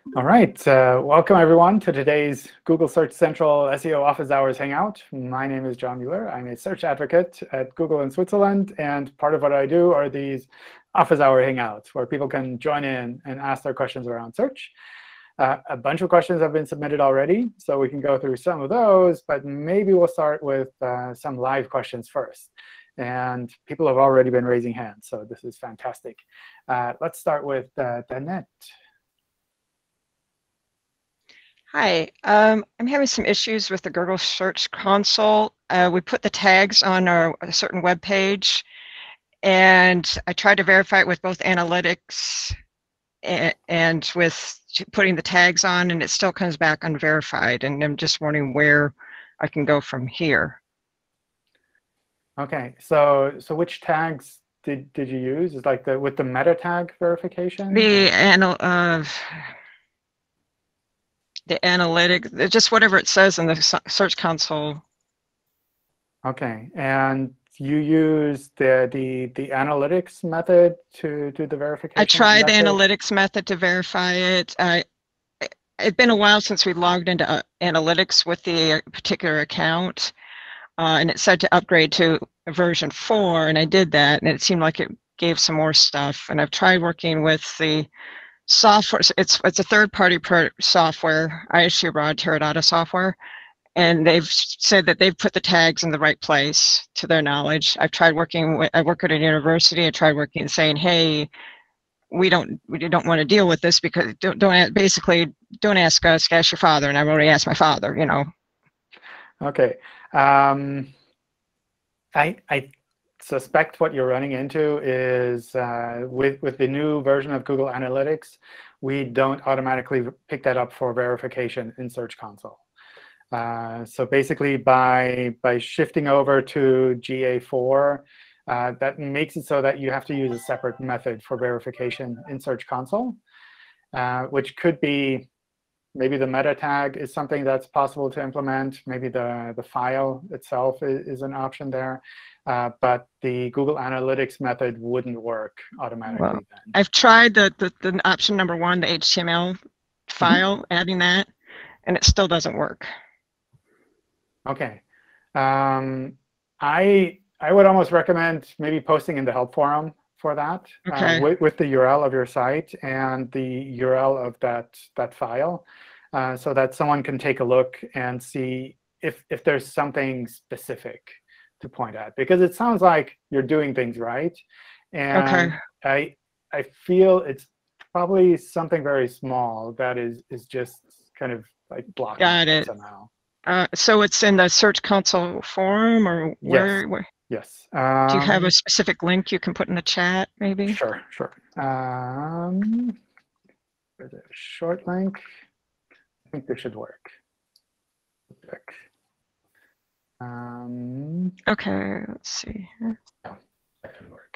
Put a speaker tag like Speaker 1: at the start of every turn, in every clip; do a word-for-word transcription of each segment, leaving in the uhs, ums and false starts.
Speaker 1: All right, uh, welcome everyone to today's Google Search Central S E O Office Hours Hangout. My name is John Mueller. I'm a search advocate at Google in Switzerland, and part of what I do are these Office Hour Hangouts, where people can join in and ask their questions around search. Uh, a bunch of questions have been submitted already, so we can go through some of those, but maybe we'll start with uh, some live questions first. And people have already been raising hands, so this is fantastic. Uh, let's start with uh, Danette.
Speaker 2: Hi, um, I'm having some issues with the Google Search Console. Uh, we put the tags on our a certain web page, and I tried to verify it with both analytics and, and with putting the tags on, and it still comes back unverified. And I'm just wondering where I can go from here.
Speaker 1: OK, so so which tags did did you use? Is like the with the meta tag verification?
Speaker 2: The anal uh, the analytics, just whatever it says in the Search Console.
Speaker 1: OK, and you use the the the analytics method to do the verification?
Speaker 2: I tried the analytics method to verify it. I, it's been a while since we logged into uh, analytics with the particular account, uh, and it said to upgrade to version four, and I did that, and it seemed like it gave some more stuff. And I've tried working with the software. It's it's a third-party software, I S G Rod Teradata software, and they've said that they've put the tags in the right place to their knowledge. I've tried working with, I work at a university. I tried working saying, hey, we don't we don't want to deal with this because don't don't basically don't ask us, ask your father. And I've already asked my father, you know.
Speaker 1: OK, um, I I. suspect what you're running into is uh, with, with the new version of Google Analytics, we don't automatically pick that up for verification in Search Console. Uh, so basically, by, by shifting over to G A four, uh, that makes it so that you have to use a separate method for verification in Search Console, uh, which could be maybe the meta tag is something that's possible to implement. Maybe the, the file itself is, is an option there. Uh, but the Google Analytics method wouldn't work automatically
Speaker 2: well,
Speaker 1: then.
Speaker 2: I've tried the, the, the option number one, the H T M L file, mm-hmm. adding that, and it still doesn't work.
Speaker 1: OK. Um, I, I would almost recommend maybe posting in the help forum for that
Speaker 2: okay.
Speaker 1: uh, with, with the U R L of your site and the U R L of that, that file, uh, so that someone can take a look and see if, if there's something specific to point at, because it sounds like you're doing things right. And
Speaker 2: okay.
Speaker 1: I, I feel it's probably something very small that is, is just kind of like blocking
Speaker 2: Got it
Speaker 1: somehow.
Speaker 2: Uh, so it's in the Search Console forum, or where?
Speaker 1: Yes.
Speaker 2: where?
Speaker 1: Yes. Um,
Speaker 2: Do you have a specific link you can put in the chat, maybe?
Speaker 1: Sure, sure. Um, there's a short link. I think this should work. Check. Um,
Speaker 2: OK, let's see.
Speaker 1: No, that should work.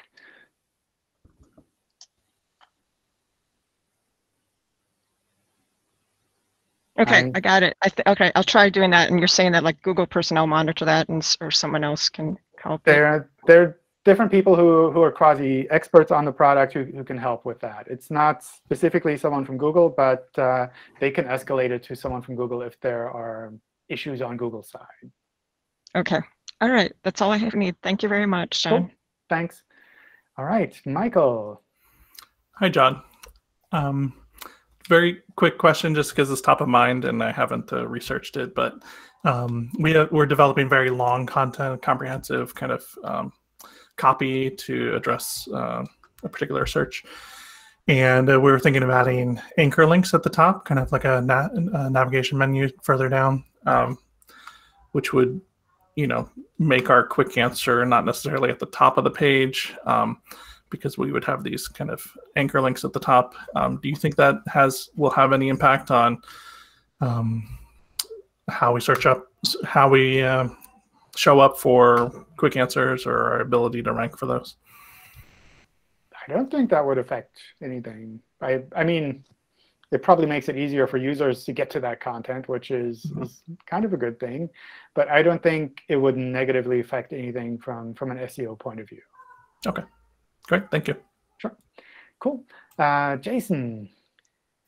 Speaker 2: OK,
Speaker 1: I,
Speaker 2: I got it. I th OK, I'll try doing that. And you're saying that like Google personnel monitor that, and or someone else can help.
Speaker 1: There, there are different people who who are quasi experts on the product who who can help with that. It's not specifically someone from Google, but uh, they can escalate it to someone from Google if there are issues on Google's side.
Speaker 2: OK. All right. That's all I have need. Thank you very much, John.
Speaker 1: Cool. Thanks. All right, Michael.
Speaker 3: Hi, John. Um, very quick question, just because it's top of mind, and I haven't uh, researched it. But um, we uh, we're developing very long content, comprehensive kind of um, copy to address uh, a particular search. And uh, we were thinking of adding anchor links at the top, kind of like a, na a navigation menu further down, um, which would you know, make our quick answer not necessarily at the top of the page, um, because we would have these kind of anchor links at the top. Um, do you think that has will have any impact on um, how we search up, how we uh, show up for quick answers, or our ability to rank for those?
Speaker 1: I don't think that would affect anything. I, I mean, it probably makes it easier for users to get to that content, which is, mm-hmm. is kind of a good thing. But I don't think it would negatively affect anything from, from an S E O point of view.
Speaker 3: OK, great. Thank you.
Speaker 1: Sure. Cool. Uh, Jason.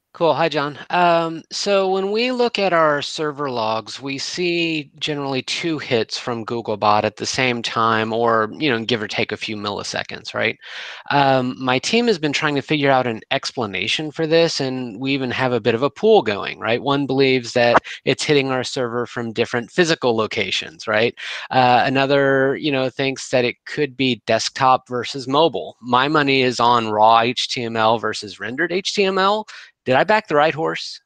Speaker 4: Cool. Hi, John. Um, so when we look at our server logs, we see generally two hits from Googlebot at the same time, or you know, give or take a few milliseconds, right? Um, my team has been trying to figure out an explanation for this, and we even have a bit of a pool going, right? One believes that it's hitting our server from different physical locations, right? Uh, another, you know, thinks that it could be desktop versus mobile. My money is on raw H T M L versus rendered H T M L. Did I back the right horse?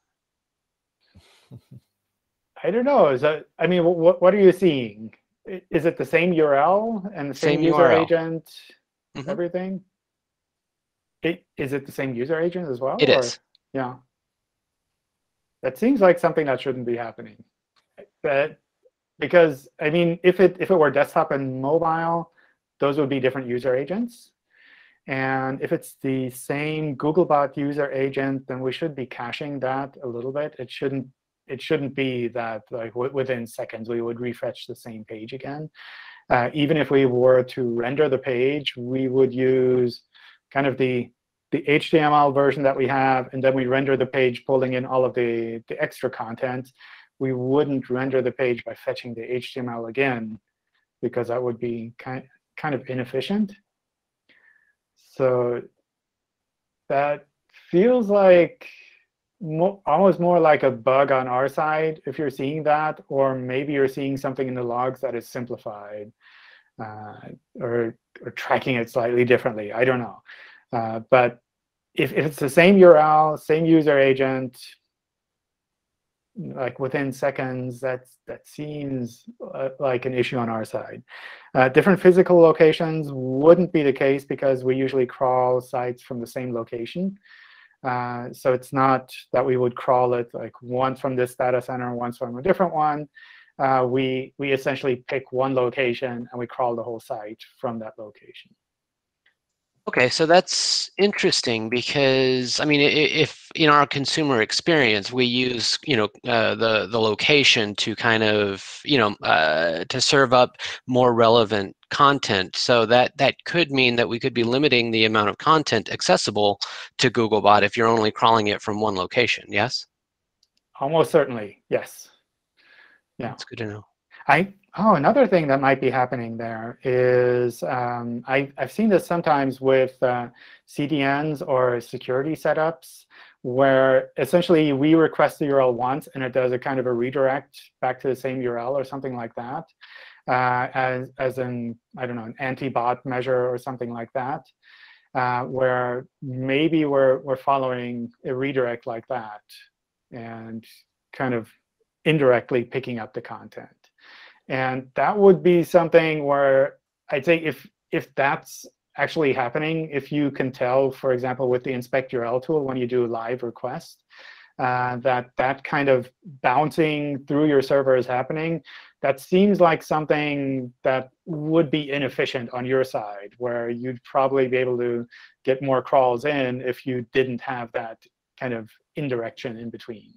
Speaker 1: I don't know. Is that, I mean, what, what are you seeing? Is it the same U R L and the same,
Speaker 4: Same
Speaker 1: user
Speaker 4: U R L.
Speaker 1: agent,
Speaker 4: Mhm.
Speaker 1: everything? It, is it the same user agent as well?
Speaker 4: It
Speaker 1: or?
Speaker 4: is.
Speaker 1: Yeah. That seems like something that shouldn't be happening. But because, I mean, if it, if it were desktop and mobile, those would be different user agents. And if it's the same Googlebot user agent, then we should be caching that a little bit. It shouldn't it shouldn't be that like w within seconds we would refresh the same page again. Uh, even if we were to render the page, we would use kind of the the H T M L version that we have, and then we render the page pulling in all of the, the extra content. We wouldn't render the page by fetching the H T M L again, because that would be kind, kind of inefficient. So that feels like mo almost more like a bug on our side if you're seeing that, or maybe you're seeing something in the logs that is simplified uh, or, or tracking it slightly differently. I don't know. Uh, but if, if it's the same U R L, same user agent, like within seconds, that's, that seems uh, like an issue on our side. Uh, different physical locations wouldn't be the case because we usually crawl sites from the same location. Uh, so it's not that we would crawl it like once from this data center, once from a different one. Uh, we, we essentially pick one location, and we crawl the whole site from that location.
Speaker 4: Okay, so that's interesting because I mean, if in our consumer experience we use you know uh, the the location to kind of you know uh, to serve up more relevant content, so that that could mean that we could be limiting the amount of content accessible to Googlebot if you're only crawling it from one location. Yes.
Speaker 1: Almost certainly, yes. Yeah.
Speaker 4: That's good to know.
Speaker 1: I oh, another thing that might be happening there is um, I, I've seen this sometimes with uh, C D Ns or security setups, where essentially we request the U R L once, and it does a kind of a redirect back to the same U R L or something like that, uh, as as an I don't know an anti-bot measure or something like that, uh, where maybe we're we're following a redirect like that and kind of indirectly picking up the content. And that would be something where I'd say if if that's actually happening, if you can tell, for example, with the inspect U R L tool when you do a live request, uh, that that kind of bouncing through your server is happening, that seems like something that would be inefficient on your side, where you'd probably be able to get more crawls in if you didn't have that kind of indirection in between.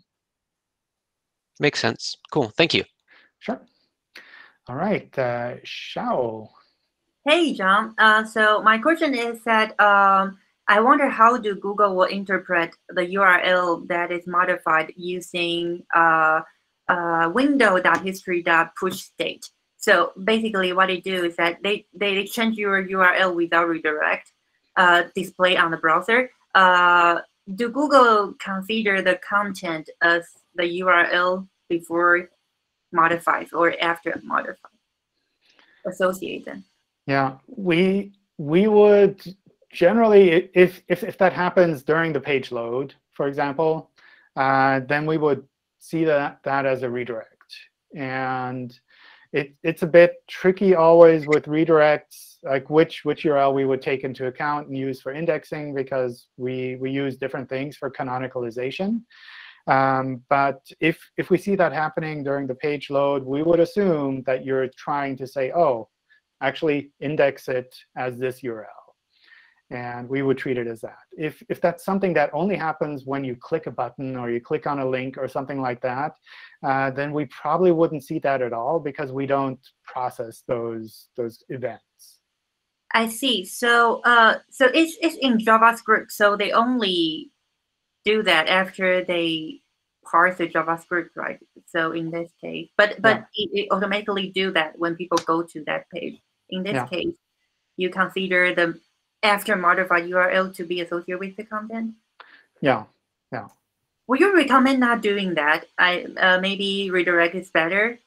Speaker 4: Makes sense. Cool. Thank you.
Speaker 1: Sure. All right, uh, Xiao.
Speaker 5: Hey, John. Uh, so my question is that um, I wonder how do Google will interpret the U R L that is modified using uh, uh, window.history.push state. So basically what they do is that they, they change your U R L without redirect, uh, display on the browser. Uh, do Google consider the content as the U R L before modifies or after modified? Associate them.
Speaker 1: Yeah, we we would generally, if if if that happens during the page load, for example, uh, then we would see that that as a redirect. And it it's a bit tricky always with redirects, like which which U R L we would take into account and use for indexing, because we we use different things for canonicalization. Um, but if if we see that happening during the page load, we would assume that you're trying to say, oh, actually index it as this U R L. And we would treat it as that. If, if that's something that only happens when you click a button or you click on a link or something like that, uh, then we probably wouldn't see that at all, because we don't process those, those events.
Speaker 5: I see. So uh, so it's, it's in JavaScript, so they only do that after they parse the JavaScript, right? So in this case, but but yeah. it, it automatically do that when people go to that page. In this yeah. case, you consider the after modified U R L to be associated with the content.
Speaker 1: Yeah, yeah.
Speaker 5: Would you recommend not doing that? I uh, maybe redirect is better.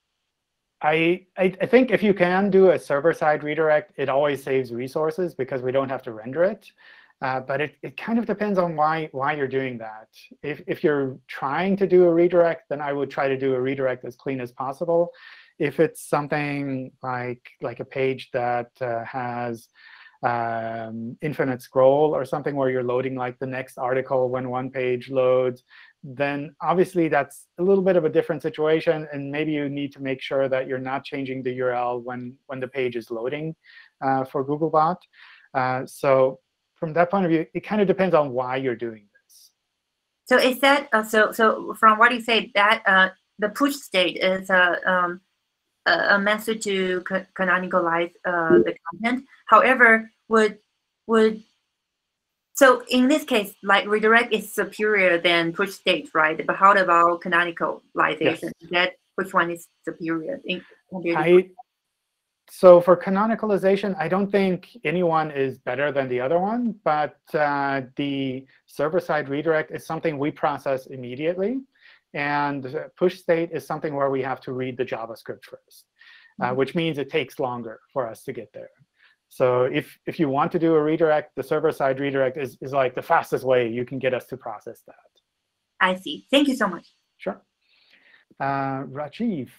Speaker 1: I, I I think if you can do a server-side redirect, it always saves resources because we don't have to render it. Uh, but it, it kind of depends on why why you're doing that. If if you're trying to do a redirect, then I would try to do a redirect as clean as possible. If it's something like like a page that uh, has um, infinite scroll or something where you're loading like the next article when one page loads, then obviously that's a little bit of a different situation. And maybe you need to make sure that you're not changing the U R L when, when the page is loading uh, for Googlebot. Uh, so from that point of view, it kind of depends on why you're doing this.
Speaker 5: So is that uh, so? So from what you say, that uh, the push state is a um, a method to canonicalize uh, the content. However, would would so in this case, like redirect is superior than push state, right? But how about canonicalization? Yes. That which one is superior? In,
Speaker 1: I, so for canonicalization, I don't think anyone is better than the other one. But uh, the server-side redirect is something we process immediately. And push state is something where we have to read the JavaScript first, uh, which means it takes longer for us to get there. So if, if you want to do a redirect, the server-side redirect is, is like the fastest way you can get us to process that.
Speaker 5: I see. Thank you so much.
Speaker 1: Sure. Uh, Rajiv.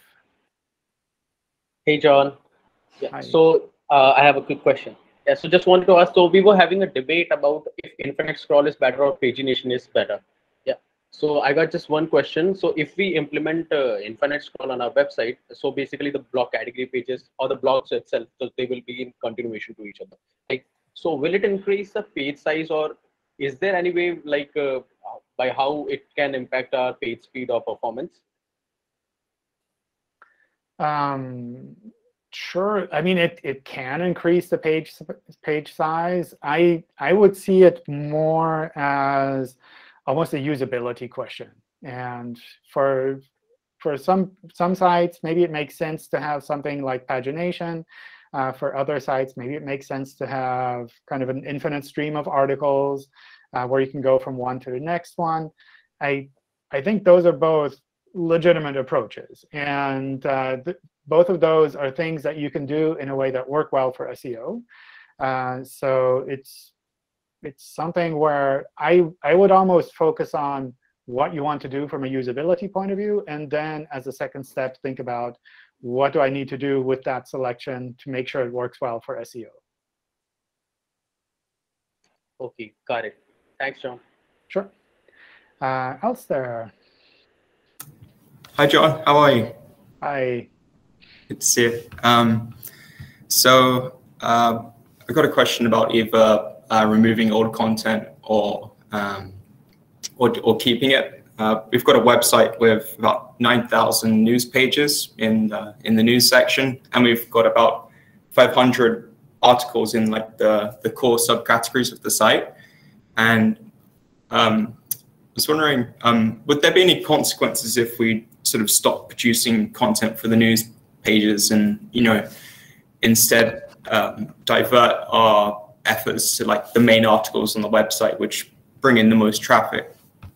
Speaker 6: Hey, John. Yeah. Hi. So uh, I have a quick question. Yeah. So just wanted to ask, so we were having a debate about if infinite scroll is better or pagination is better. Yeah. So I got just one question. So if we implement uh, infinite scroll on our website, so basically the blog category pages or the blogs itself, so they will be in continuation to each other. Like, so will it increase the page size, or is there any way like uh, by how it can impact our page speed or performance?
Speaker 1: Um, sure. I mean, it it can increase the page page size. I I would see it more as almost a usability question. And for for some some sites, maybe it makes sense to have something like pagination. Uh, for other sites, maybe it makes sense to have kind of an infinite stream of articles uh, where you can go from one to the next one. I I think those are both legitimate approaches. And uh, th both of those are things that you can do in a way that work well for S E O. Uh, so it's it's something where I, I would almost focus on what you want to do from a usability point of view. And then as a second step, think about what do I need to do with that selection to make sure it works well for S E O.
Speaker 6: OK, got it. Thanks, John.
Speaker 1: Sure. Uh, Alistair.
Speaker 7: Hi, John. How are you?
Speaker 1: Hi.
Speaker 7: Good to see you. Um, so uh, I've got a question about either uh, removing old content or um, or, or keeping it. Uh, we've got a website with about nine thousand news pages in the, in the news section, and we've got about five hundred articles in like the, the core subcategories of the site. And um, I was wondering, um, would there be any consequences if we sort of stop producing content for the news pages and, you know, instead um, divert our efforts to like the main articles on the website, which bring in the most traffic?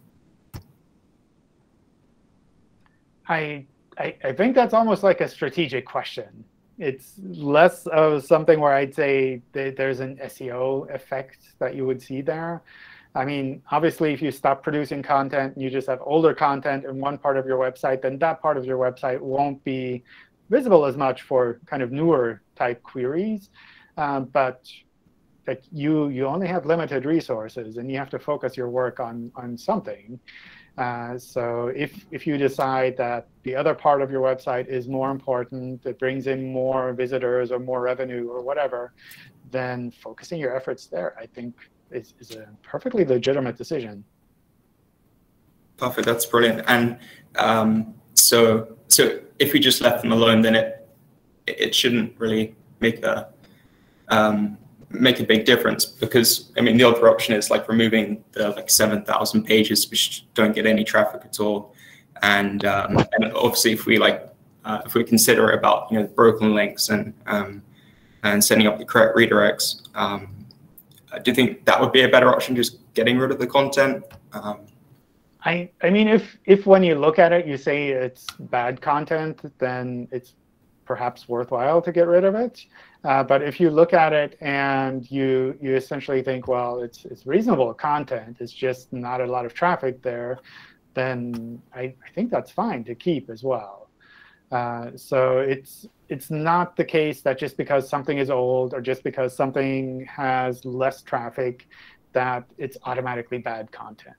Speaker 1: I, I, I think that's almost like a strategic question. It's less of something where I'd say that there's an S E O effect that you would see there. I mean, obviously, if you stop producing content and you just have older content in one part of your website, then that part of your website won't be visible as much for kind of newer type queries. Um, but like you, you only have limited resources, and you have to focus your work on, on something. Uh, so if, if you decide that the other part of your website is more important, it brings in more visitors or more revenue or whatever, then focusing your efforts there, I think, is, is a perfectly legitimate decision.
Speaker 7: Perfect. That's brilliant. And um, so so if we just left them alone, then it it shouldn't really make a um, make a big difference? Because I mean, the other option is like removing the like seven thousand pages which don't get any traffic at all, and um, and obviously if we like uh, if we consider about you know broken links and um, and setting up the correct redirects, um, do you think that would be a better option, just getting rid of the content? Um,
Speaker 1: I I mean, if if when you look at it you say it's bad content, then it's perhaps worthwhile to get rid of it. Uh, but if you look at it and you you essentially think, well, it's it's reasonable content, it's just not a lot of traffic there, then I, I think that's fine to keep as well. Uh, so it's it's not the case that just because something is old or just because something has less traffic that it's automatically bad content.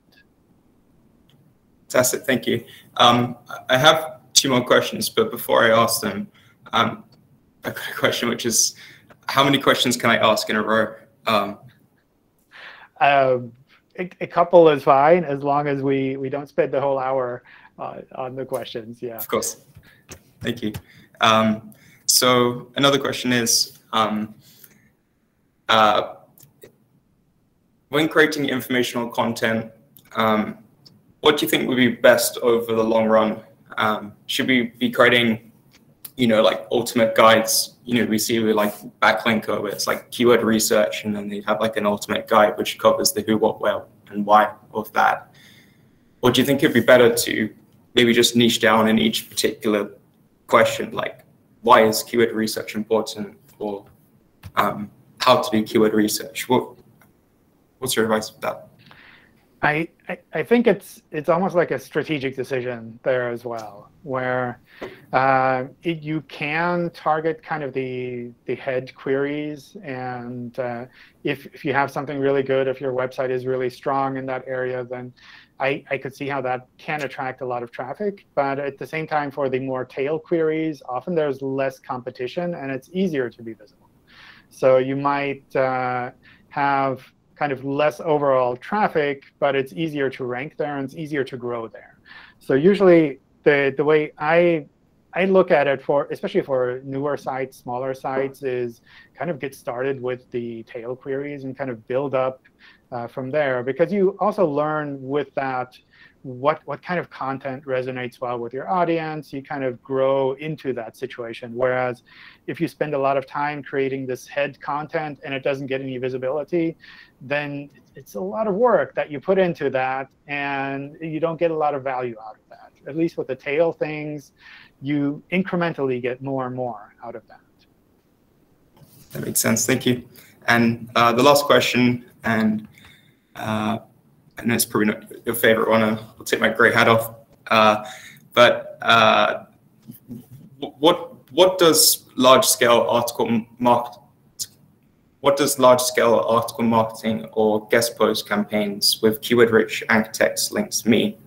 Speaker 7: Fantastic, thank you. Um, I have two more questions, but before I ask them, um, I've got a question which is, how many questions can I ask in a row? Um,
Speaker 1: uh, a, a couple is fine, as long as we, we don't spend the whole hour uh, on the questions, yeah.
Speaker 7: Of course. Thank you. Um, so another question is, um, uh, when creating informational content, um, what do you think would be best over the long run? Um, should we be creating, you know, like ultimate guides? You know, we see with like Backlinko, where it's like keyword research, and then they have like an ultimate guide which covers the who, what, where, and why of that. Or do you think it'd be better to maybe just niche down in each particular question, like why is keyword research important, or um, how to do keyword research? What, what's your advice for that?
Speaker 1: I, I, I think it's it's almost like a strategic decision there as well, where uh, it, you can target kind of the the head queries, and uh, if if you have something really good, if your website is really strong in that area, then I, I could see how that can attract a lot of traffic. But at the same time, for the more tail queries, often there's less competition, and it's easier to be visible. So you might uh, have kind of less overall traffic, but it's easier to rank there, and it's easier to grow there. So usually the, the way I, I look at it, for especially for newer sites, smaller sites, is kind of get started with the tail queries and kind of build up uh, from there. Because you also learn with that what, what kind of content resonates well with your audience. You kind of grow into that situation. Whereas if you spend a lot of time creating this head content and it doesn't get any visibility, then it's a lot of work that you put into that, and you don't get a lot of value out of that. At least with the tail things, you incrementally get more and more out of that.
Speaker 7: That makes sense. Thank you. And uh, the last question, and uh, I know it's probably not your favorite one. I'll take my gray hat off. Uh, but uh, what what does large-scale article market what does large-scale article marketing or guest post campaigns with keyword-rich anchor text links mean?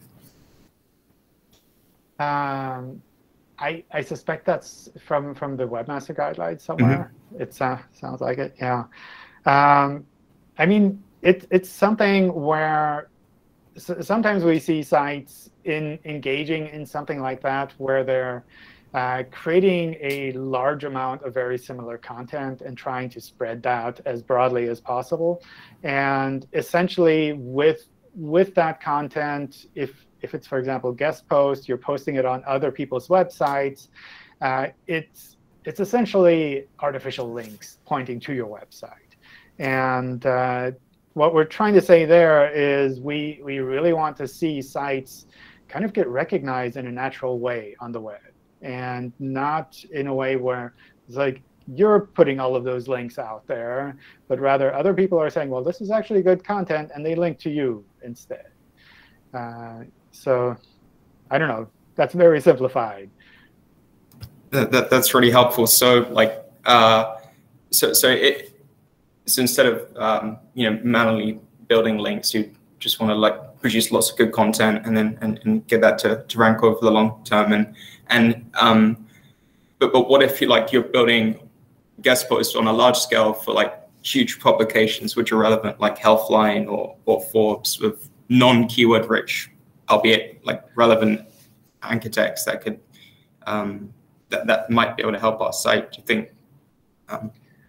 Speaker 1: Um, I I suspect that's from from the Webmaster Guidelines somewhere. Mm-hmm. It uh, sounds like it. Yeah. Um, I mean, it it's something where sometimes we see sites in engaging in something like that, where they're uh, creating a large amount of very similar content and trying to spread that as broadly as possible. And essentially, with with that content, if if it's, for example, guest post, you're posting it on other people's websites, uh, it's it's essentially artificial links pointing to your website. And uh, what we're trying to say there is we, we really want to see sites kind of get recognized in a natural way on the web, and not in a way where it's like you're putting all of those links out there, but rather other people are saying, well, this is actually good content, and they link to you instead. Uh, so I don't know. That's very simplified.
Speaker 7: That, that, that's really helpful. So like, uh, so so it. So instead of um, you know manually building links, you just want to like produce lots of good content and then and, and get that to, to rank over the long term. And and um, but but what if you like you're building guest posts on a large scale for like huge publications which are relevant, like Healthline or or Forbes, with non-keyword rich, albeit like relevant anchor text that could um, that that might be able to help our site? Do you think? Um,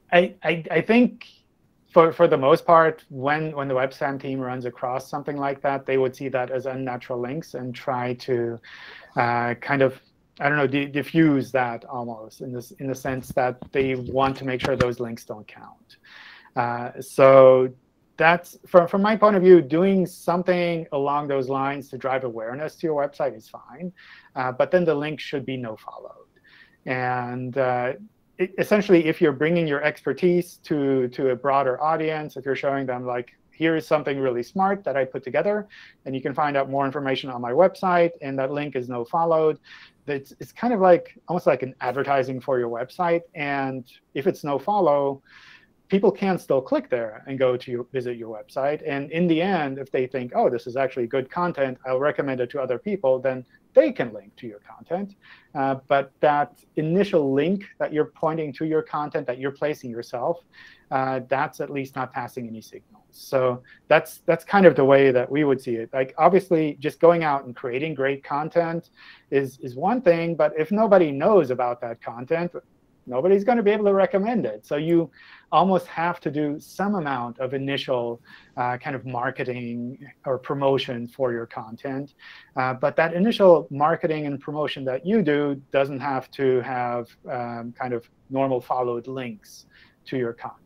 Speaker 1: I, I, I think for, for the most part, when, when the WebSpam team runs across something like that, they would see that as unnatural links and try to uh, kind of, I don't know, di diffuse that almost in, this, in the sense that they want to make sure those links don't count. Uh, so that's, from, from my point of view, doing something along those lines to drive awareness to your website is fine. Uh, but then the link should be no-followed. And uh, it, essentially, if you're bringing your expertise to, to a broader audience, if you're showing them, like, here is something really smart that I put together, and you can find out more information on my website, and that link is no-followed, it's, it's kind of like almost like an advertising for your website. And if it's no-follow, people can still click there and go to your, visit your website. And in the end, if they think, oh, this is actually good content, I'll recommend it to other people, then they can link to your content. Uh, but that initial link that you're pointing to your content, that you're placing yourself, uh, that's at least not passing any signals. So that's, that's kind of the way that we would see it. Like, obviously, just going out and creating great content is, is one thing. But if nobody knows about that content, nobody's going to be able to recommend it. So you almost have to do some amount of initial uh, kind of marketing or promotion for your content. Uh, but that initial marketing and promotion that you do doesn't have to have um, kind of normal followed links to your content.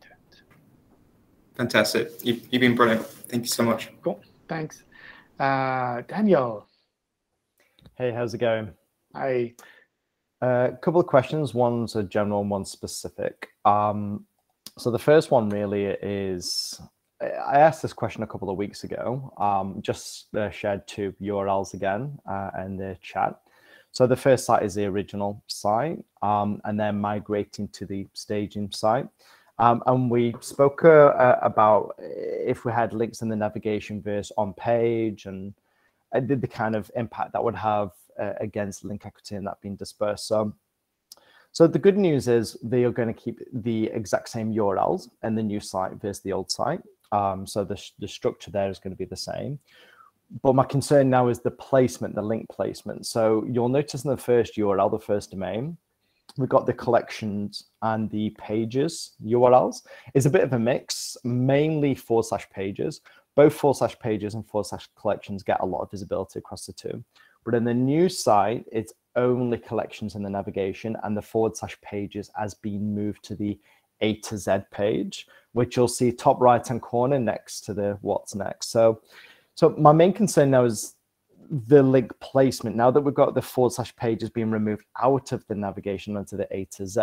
Speaker 7: Fantastic. You've, you've been brilliant. Thank you so much.
Speaker 1: Cool. Thanks. Uh, Daniel.
Speaker 8: Hey, how's it going?
Speaker 1: Hi.
Speaker 8: A uh, couple of questions. One's a general and one's specific. Um, so the first one really is, I asked this question a couple of weeks ago, um, just uh, shared two U R Ls again uh, in the chat. So the first site is the original site, um, and then migrating to the staging site. Um, and we spoke uh, about if we had links in the navigation versus on page, and uh, the, the kind of impact that would have uh, against link equity and that being dispersed. So, so the good news is they are going to keep the exact same U R Ls in the new site versus the old site. Um, so the, the structure there is going to be the same. But my concern now is the placement, the link placement. So you'll notice in the first U R L, the first domain, we've got the collections and the pages U R Ls. It's a bit of a mix, mainly forward slash pages. Both forward slash pages and forward slash collections get a lot of visibility across the two. But in the new site, it's only collections in the navigation, and the forward slash pages has been moved to the A to Z page, which you'll see top right-hand corner next to the what's next. So, so my main concern now is the link placement. Now that we've got the forward slash pages being removed out of the navigation onto the A to Z,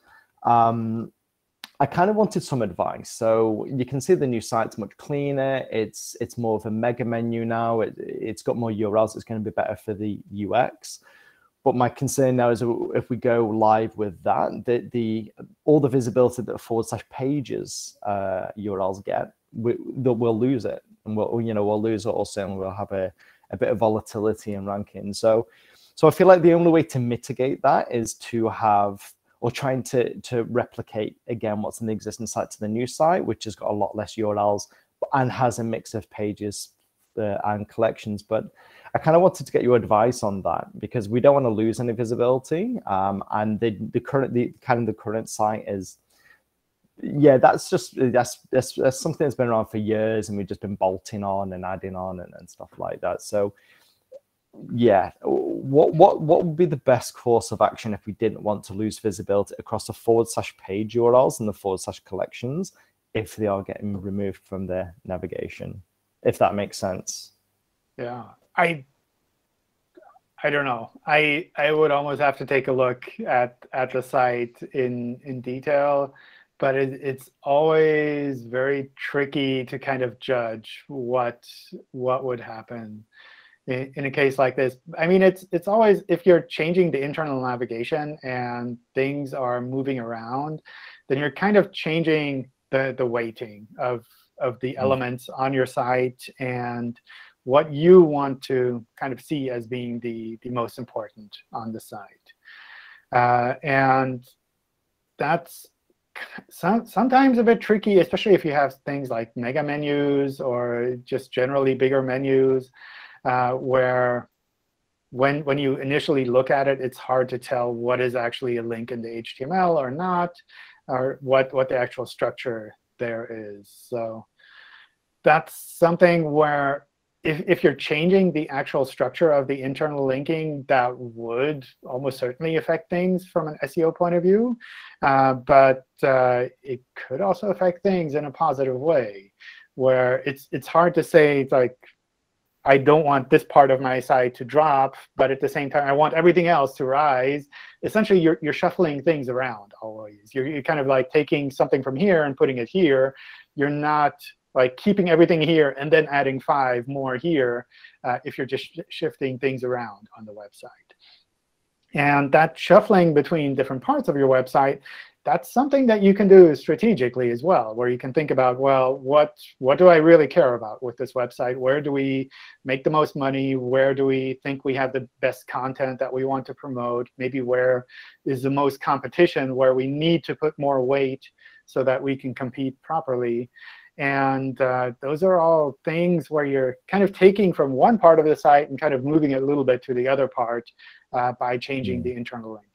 Speaker 8: um, I kind of wanted some advice. So you can see the new site's much cleaner. It's it's more of a mega menu now. It, it's got more U R Ls. It's going to be better for the U X. But my concern now is if we go live with that, the, the all the visibility that forward slash pages uh, U R Ls get, we, we'll lose it, and we'll you know we'll lose it also, and we'll have a a bit of volatility in ranking. So, so I feel like the only way to mitigate that is to have, or trying to, to replicate, again, what's in the existing site to the new site, which has got a lot less U R Ls and has a mix of pages uh, and collections. But I kind of wanted to get your advice on that, because we don't want to lose any visibility. Um, and the, the current, the kind of the current site is, yeah, that's just, that's, that's, that's something that's been around for years, and we've just been bolting on and adding on and, and stuff like that. So yeah, what, what, what would be the best course of action if we didn't want to lose visibility across the forward slash page U R Ls and the forward slash collections if they are getting removed from their navigation, if that makes sense?
Speaker 1: Yeah, I, I don't know. I, I would almost have to take a look at, at the site in, in detail. But it, it's always very tricky to kind of judge what what would happen in, in a case like this. I mean, it's it's always, if you're changing the internal navigation and things are moving around, then you're kind of changing the the weighting of of the elements on your site and what you want to kind of see as being the the most important on the site, uh, and that's Some, sometimes a bit tricky, especially if you have things like mega menus or just generally bigger menus, uh, where when, when you initially look at it, it's hard to tell what is actually a link in the H T M L or not. or what, what the actual structure there is. So that's something where if, if you're changing the actual structure of the internal linking, that would almost certainly affect things from an S E O point of view. Uh, but uh, it could also affect things in a positive way, where it's, it's hard to say, like, I don't want this part of my site to drop, but at the same time, I want everything else to rise. Essentially, you're, you're shuffling things around always. You're, you're kind of like taking something from here and putting it here. You're not like keeping everything here and then adding five more here uh, if you're just sh shifting things around on the website. And that shuffling between different parts of your website, that's something that you can do strategically as well, where you can think about, well, what, what do I really care about with this website? Where do we make the most money? Where do we think we have the best content that we want to promote? Maybe where is the most competition, where we need to put more weight so that we can compete properly? And uh, those are all things where you're kind of taking from one part of the site and kind of moving it a little bit to the other part uh, by changing the internal link.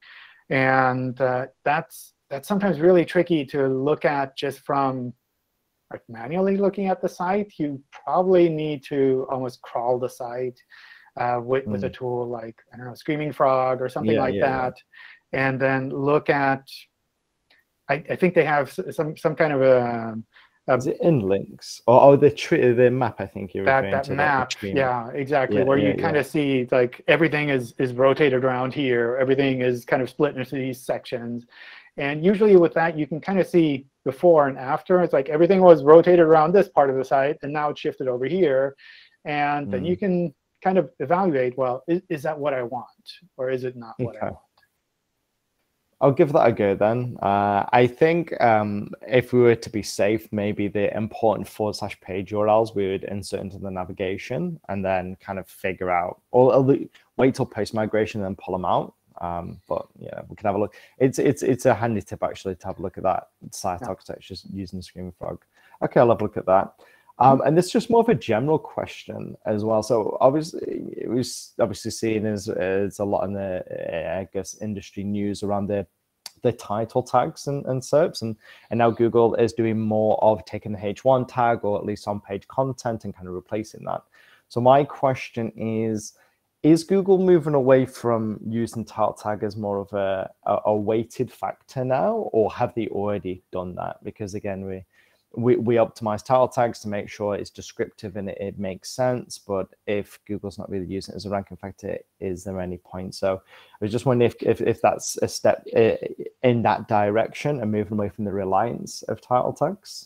Speaker 1: And uh, that's, that's sometimes really tricky to look at just from like, manually looking at the site. You probably need to almost crawl the site uh, with, mm. with a tool like, I don't know, Screaming Frog or something yeah, like yeah, that. Yeah. And then look at, I, I think they have some, some kind of a, Um,
Speaker 8: Is it in links or oh, the tree, the map? I think you're
Speaker 1: that
Speaker 8: referring
Speaker 1: that
Speaker 8: to
Speaker 1: map.
Speaker 8: That
Speaker 1: yeah, exactly.
Speaker 8: Yeah,
Speaker 1: where
Speaker 8: yeah,
Speaker 1: you kind
Speaker 8: yeah.
Speaker 1: of see like everything is is rotated around here. Everything is kind of split into these sections, and usually with that you can kind of see before and after. It's like everything was rotated around this part of the site, and now it's shifted over here, and mm. then you can kind of evaluate. Well, is, is that what I want, or is it not what
Speaker 8: okay.
Speaker 1: I want?
Speaker 8: I'll give that a go then. Uh, I think um, if we were to be safe, maybe the important forward slash page U R Ls we would insert into the navigation and then kind of figure out, or, or wait till post migration and then pull them out. Um, but yeah, we can have a look. It's it's it's a handy tip actually to have a look at that site yeah. architecture using Screaming Frog. Okay, I'll have a look at that. Um, and this is just more of a general question as well. So obviously, it was obviously seen as, as a lot in the, uh, I guess, industry news around the the title tags and, and S E R Ps. And, and now Google is doing more of taking the H one tag, or at least on-page content, and kind of replacing that. So my question is, is Google moving away from using title tag as more of a, a, a weighted factor now, or have they already done that? Because again, we We, we optimize title tags to make sure it's descriptive and it, it makes sense. But if Google's not really using it as a ranking factor, is there any point? So I was just wondering if, if, if that's a step in that direction and moving away from the reliance of title tags.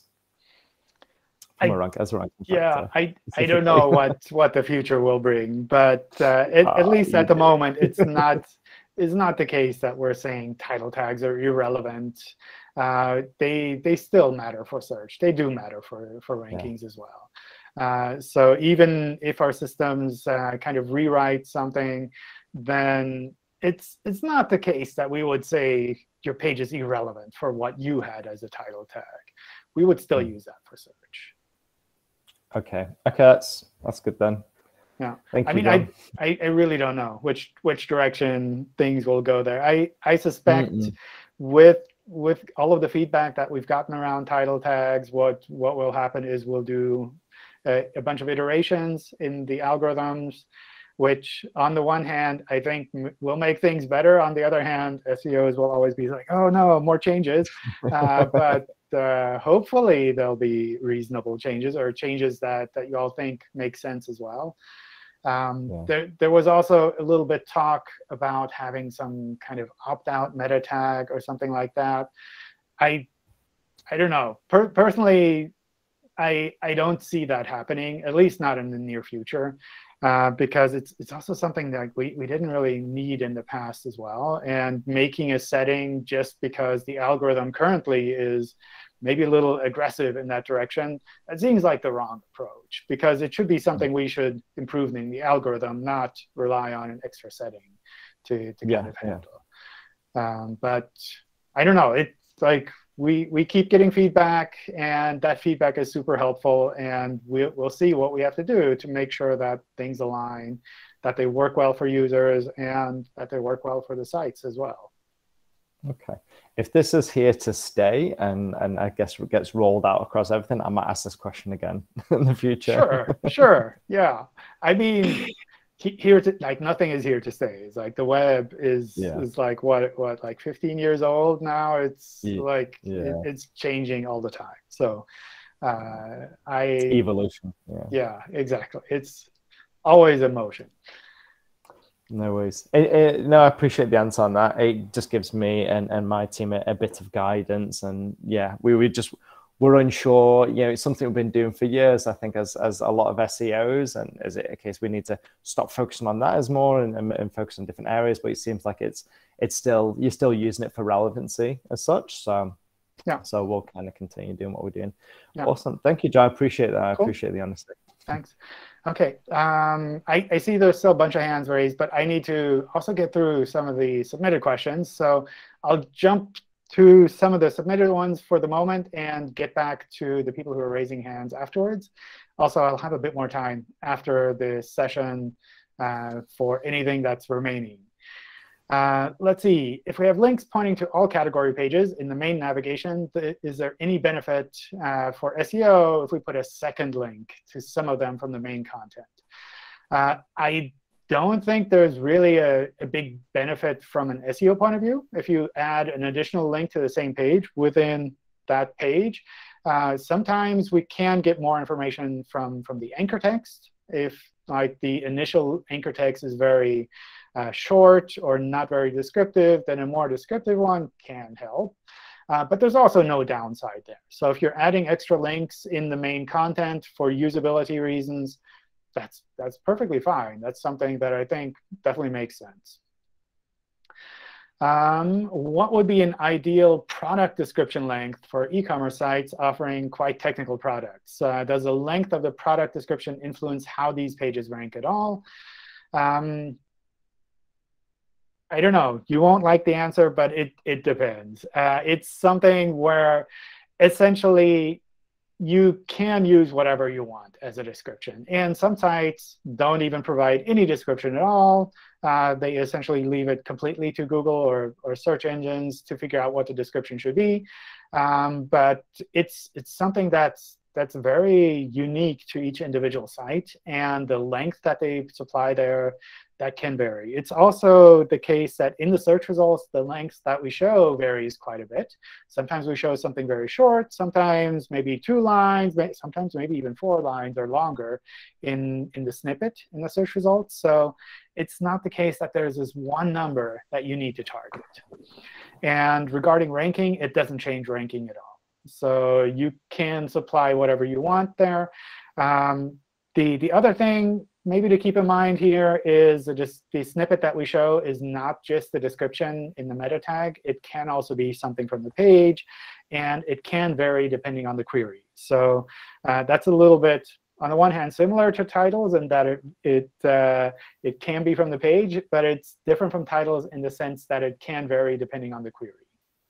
Speaker 8: From
Speaker 1: I,
Speaker 8: a rank, as a ranking
Speaker 1: yeah,
Speaker 8: factor,
Speaker 1: I, I don't know what, what the future will bring. But uh, it, uh, at least at the moment, it's not, it's not the case that we're saying title tags are irrelevant. Uh, they they still matter for search. They do matter for, for rankings yeah. as well. Uh, so even if our systems uh, kind of rewrite something, then it's it's not the case that we would say your page is irrelevant for what you had as a title tag. We would still mm. use that for search.
Speaker 8: Okay. Okay, that's that's good then.
Speaker 1: Yeah.
Speaker 8: Thank
Speaker 1: I
Speaker 8: you,
Speaker 1: mean, I, I I really don't know which which direction things will go there. I I suspect mm-mm. with with all of the feedback that we've gotten around title tags, what what will happen is we'll do a, a bunch of iterations in the algorithms, which on the one hand, I think will make things better. On the other hand, S E Os will always be like, oh, no, more changes. uh, but uh, hopefully, there'll be reasonable changes or changes that, that you all think make sense as well. Um, yeah. there, there was also a little bit talk about having some kind of opt-out meta tag or something like that. I, I don't know. Per personally, I, I don't see that happening, at least not in the near future, uh, because it's, it's also something that we, we didn't really need in the past as well. And making a setting just because the algorithm currently is maybe a little aggressive in that direction, that seems like the wrong approach, because it should be something we should improve in the algorithm, not rely on an extra setting to, to
Speaker 8: yeah,
Speaker 1: kind of handle. Yeah. Um, but I don't know. It's like we, we keep getting feedback, and that feedback is super helpful. And we'll, we'll see what we have to do to make sure that things align, that they work well for users, and that they work well for the sites as well.
Speaker 8: Okay. If this is here to stay and, and I guess it gets rolled out across everything, I might ask this question again in the future.
Speaker 1: Sure, sure. Yeah. I mean, here to like nothing is here to stay. It's like the web is yeah. is like what what like fifteen years old now. It's yeah. like yeah. It, it's changing all the time. So uh, I
Speaker 8: it's evolution. Yeah.
Speaker 1: Yeah, exactly. It's always in motion.
Speaker 8: No worries. It, it, no, I appreciate the answer on that. It just gives me and, and my team a, a bit of guidance. And yeah, we we just we're unsure. You know, it's something we've been doing for years. I think as as a lot of S E Os, and is it a case we need to stop focusing on that as more and, and, and focus on different areas? But it seems like it's it's still you're still using it for relevancy as such. So
Speaker 1: yeah.
Speaker 8: So we'll kind of continue doing what we're doing.
Speaker 1: Yeah.
Speaker 8: Awesome. Thank you, John. I appreciate that. I
Speaker 1: cool.
Speaker 8: appreciate the honesty.
Speaker 1: Thanks. Okay, um, I, I see there's still a bunch of hands raised, but I need to also get through some of the submitted questions. So I'll jump to some of the submitted ones for the moment and get back to the people who are raising hands afterwards. Also, I'll have a bit more time after the session uh, for anything that's remaining. Uh, let's see. If we have links pointing to all category pages in the main navigation, th is there any benefit uh, for S E O if we put a second link to some of them from the main content? Uh, I don't think there's really a, a big benefit from an S E O point of view. If you add an additional link to the same page within that page, uh, sometimes we can get more information from, from the anchor text. If like the initial anchor text is very Uh, short or not very descriptive, then a more descriptive one can help. Uh, but there's also no downside there. So if you're adding extra links in the main content for usability reasons, that's, that's perfectly fine. That's something that I think definitely makes sense. Um, what would be an ideal product description length for e-commerce sites offering quite technical products? Uh, does the length of the product description influence how these pages rank at all? Um, I don't know. You won't like the answer, but it, it depends. Uh, it's something where essentially you can use whatever you want as a description. And some sites don't even provide any description at all. Uh, they essentially leave it completely to Google or, or search engines to figure out what the description should be. Um, but it's, it's something that's, that's very unique to each individual site. And the length that they supply there, that can vary. It's also the case that in the search results, the length that we show varies quite a bit. Sometimes we show something very short, sometimes maybe two lines, sometimes maybe even four lines or longer in, in the snippet in the search results. So it's not the case that there's this one number that you need to target. And regarding ranking, it doesn't change ranking at all. So you can supply whatever you want there. Um, the, the other thing maybe to keep in mind here is that just the snippet that we show is not just the description in the meta tag. It can also be something from the page. And it can vary depending on the query. So uh, that's a little bit, on the one hand, similar to titles in that it, it, uh, it can be from the page. But it's different from titles in the sense that it can vary depending on the query.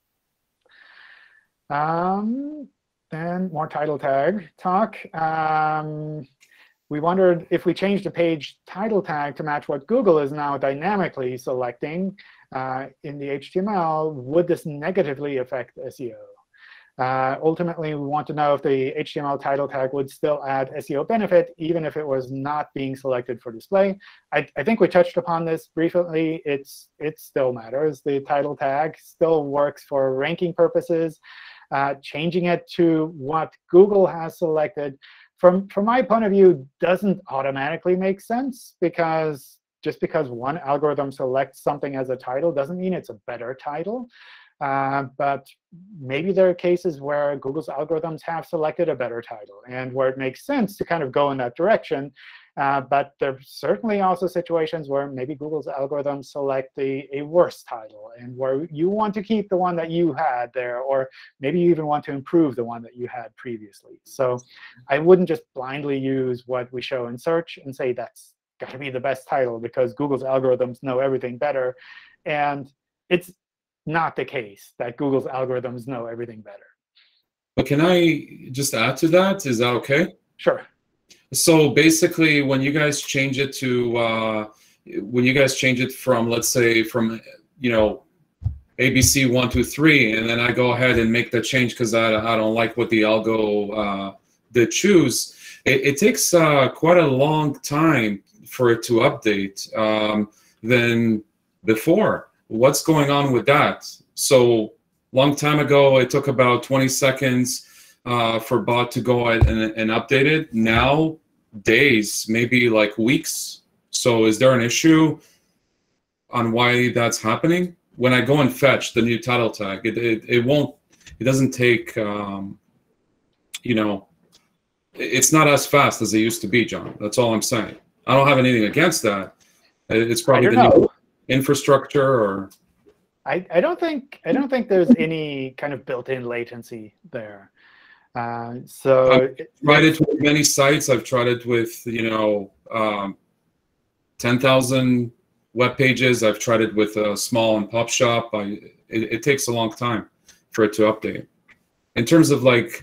Speaker 1: Um, then more title tag talk. Um, We wondered if we change the page title tag to match what Google is now dynamically selecting uh, in the H T M L, would this negatively affect S E O? Uh, ultimately, we want to know if the H T M L title tag would still add S E O benefit, even if it was not being selected for display. I, I think we touched upon this briefly. It's, it still matters. The title tag still works for ranking purposes. Uh, changing it to what Google has selected, From, from my point of view, doesn't automatically make sense, because just because one algorithm selects something as a title doesn't mean it's a better title. Uh, but maybe there are cases where Google's algorithms have selected a better title and where it makes sense to kind of go in that direction. Uh, but there are certainly also situations where maybe Google's algorithms select a, a worse title and where you want to keep the one that you had there, or maybe you even want to improve the one that you had previously. So I wouldn't just blindly use what we show in search and say that's got to be the best title because Google's algorithms know everything better. And it's not the case that Google's algorithms know everything better.
Speaker 9: But can I just add to that? Is that OK?
Speaker 1: Sure.
Speaker 9: So basically, when you guys change it to, uh, when you guys change it from, let's say, from, you know, A B C one two three, and then I go ahead and make the change because I, I don't like what the algo uh, did choose, it, it takes uh, quite a long time for it to update um, than before. What's going on with that? So long time ago, it took about twenty seconds uh, for bot to go ahead and, and update it. Now, days, maybe like weeks. So is there an issue on why that's happening? When I go and fetch the new title tag, it, it, it won't, it doesn't take, um, you know, it's not as fast as it used to be, John. That's all I'm saying. I don't have anything against that. It's probably the
Speaker 1: know.
Speaker 9: new infrastructure or.
Speaker 1: I, I don't think I don't think there's any kind of built-in latency there. Uh, so
Speaker 9: I've tried it with many sites. I've tried it with, you know, um, ten thousand web pages. I've tried it with a small and pop shop. I, it, it takes a long time for it to update. In terms of like,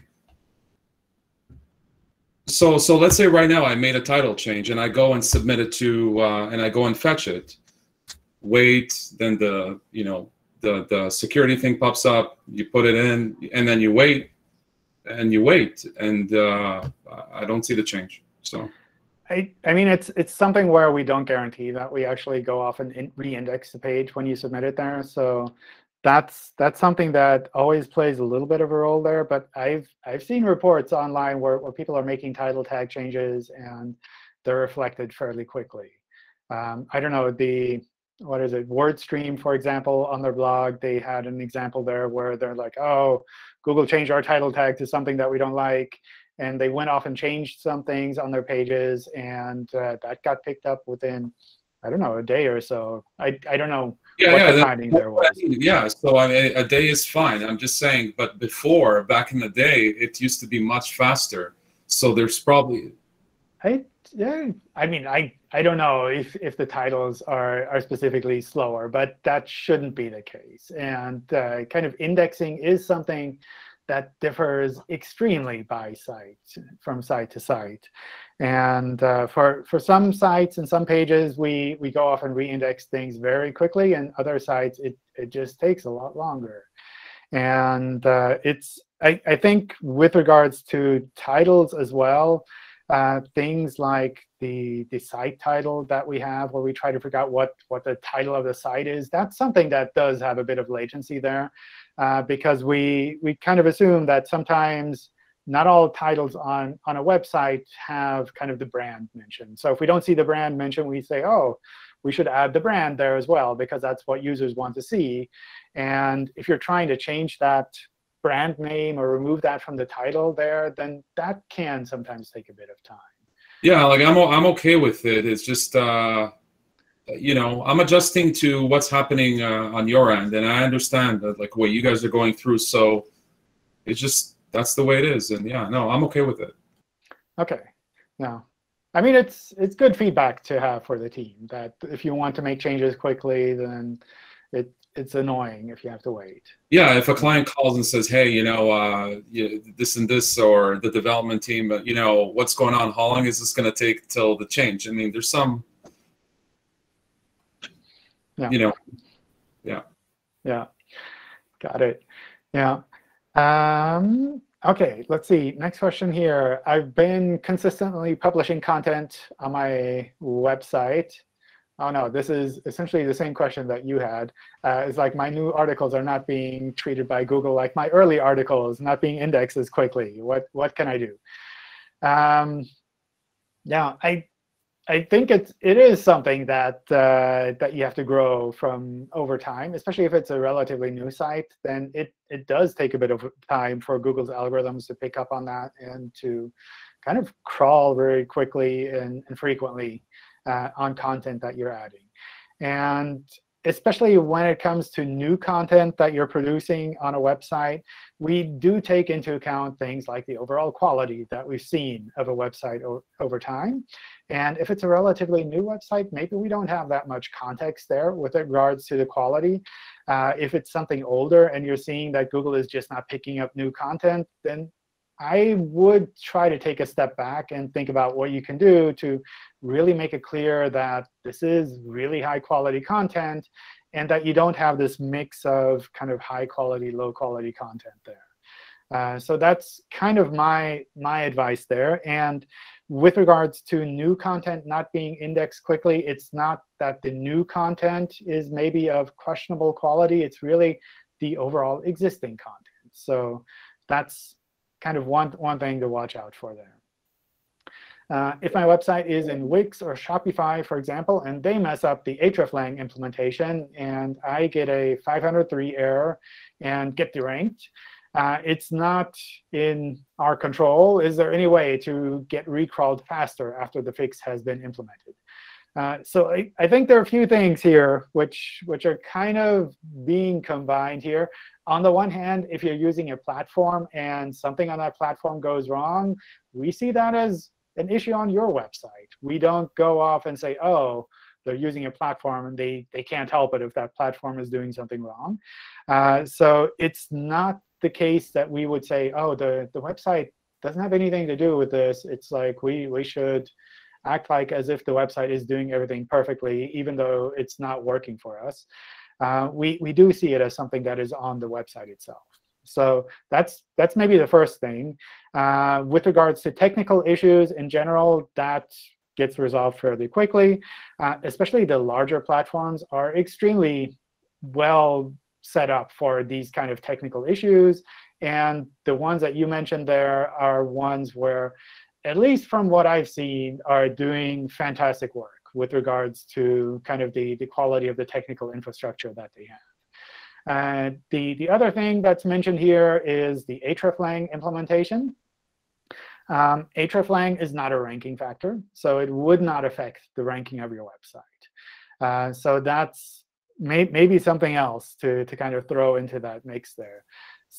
Speaker 9: so so let's say right now I made a title change and I go and submit it to, uh, and I go and fetch it. Wait, then the, you know, the, the security thing pops up, you put it in, and then you wait, and you wait, and uh, I don't see the change, so.
Speaker 1: I, I mean, it's it's something where we don't guarantee that we actually go off and in, re-index the page when you submit it there. So that's that's something that always plays a little bit of a role there. But I've I've seen reports online where, where people are making title tag changes and they're reflected fairly quickly. Um, I don't know, the what is it, WordStream, for example, on their blog, they had an example there where they're like, oh, Google changed our title tag to something that we don't like. And they went off and changed some things on their pages, and uh, that got picked up within, I don't know, a day or so. I, I don't know
Speaker 9: yeah,
Speaker 1: what
Speaker 9: yeah,
Speaker 1: the
Speaker 9: that,
Speaker 1: timing there was.
Speaker 9: Yeah, so I mean, a day is fine. I'm just saying, but before, back in the day, it used to be much faster. So there's probably.
Speaker 1: I, yeah, I mean, I, I don't know if, if the titles are, are specifically slower, but that shouldn't be the case. And uh, kind of indexing is something that differs extremely by site, from site to site. And uh, for, for some sites and some pages, we, we go off and re-index things very quickly. And other sites, it, it just takes a lot longer. And uh, it's I, I think with regards to titles as well, uh, things like the, the site title that we have, where we try to figure out what, what the title of the site is, that's something that does have a bit of latency there. Uh, because we we kind of assume that sometimes not all titles on, on a website have kind of the brand mentioned. So if we don't see the brand mentioned, we say, oh, we should add the brand there as well, because that's what users want to see. And if you're trying to change that brand name or remove that from the title there, then that can sometimes take a bit of time.
Speaker 9: Yeah, like I'm, I'm OK with it. It's just, uh, you know, I'm adjusting to what's happening uh, on your end, and I understand that, like, what you guys are going through. So it's just, that's the way it is. And yeah, no, I'm OK with it.
Speaker 1: OK. No, I mean, it's it's good feedback to have for the team, that if you want to make changes quickly, then it it's annoying if you have to wait.
Speaker 9: Yeah, if a client calls and says, hey, you know, uh, you, this and this, or the development team, you know, what's going on? How long is this going to take till the change? I mean, there's some.
Speaker 1: Yeah.
Speaker 9: You know, yeah.
Speaker 1: Yeah, got it. Yeah. Um, OK, let's see. Next question here. I've been consistently publishing content on my website. Oh, no, this is essentially the same question that you had. Uh, it's like my new articles are not being treated by Google like my early articles, not being indexed as quickly. What, what can I do? Um, yeah, I. I think it's it is something that uh, that you have to grow from over time, especially if it's a relatively new site. Then it it does take a bit of time for Google's algorithms to pick up on that and to kind of crawl very quickly and, and frequently uh, on content that you're adding. And especially when it comes to new content that you're producing on a website, we do take into account things like the overall quality that we've seen of a website over time. And if it's a relatively new website, maybe we don't have that much context there with regards to the quality. Uh, if it's something older and you're seeing that Google is just not picking up new content, then I would try to take a step back and think about what you can do to really make it clear that this is really high quality content, and that you don't have this mix of kind of high quality, low quality content there. Uh, so that's kind of my, my advice there. And with regards to new content not being indexed quickly, it's not that the new content is maybe of questionable quality. It's really the overall existing content. So that's kind of one, one thing to watch out for there. Uh, if my website is in Wix or Shopify, for example, and they mess up the hreflang implementation, and I get a five hundred three error and get deranked, Uh, it's not in our control. Is there any way to get recrawled faster after the fix has been implemented? Uh, so I, I think there are a few things here which, which are kind of being combined here. On the one hand, if you're using a platform and something on that platform goes wrong, we see that as an issue on your website. We don't go off and say, oh, they're using a platform, and they, they can't help it if that platform is doing something wrong. Uh, so it's not the case that we would say, oh, the, the website doesn't have anything to do with this. It's like we, we should act like as if the website is doing everything perfectly, even though it's not working for us. Uh, we, we do see it as something that is on the website itself. So that's, that's maybe the first thing. Uh, with regards to technical issues in general, that gets resolved fairly quickly. Uh, especially the larger platforms are extremely well set up for these kind of technical issues. And the ones that you mentioned there are ones where, at least from what I've seen, are doing fantastic work with regards to kind of the, the quality of the technical infrastructure that they have. Uh, the, the other thing that's mentioned here is the hreflang implementation. Um, hreflang is not a ranking factor, so it would not affect the ranking of your website. Uh, so that's may, maybe something else to, to kind of throw into that mix there.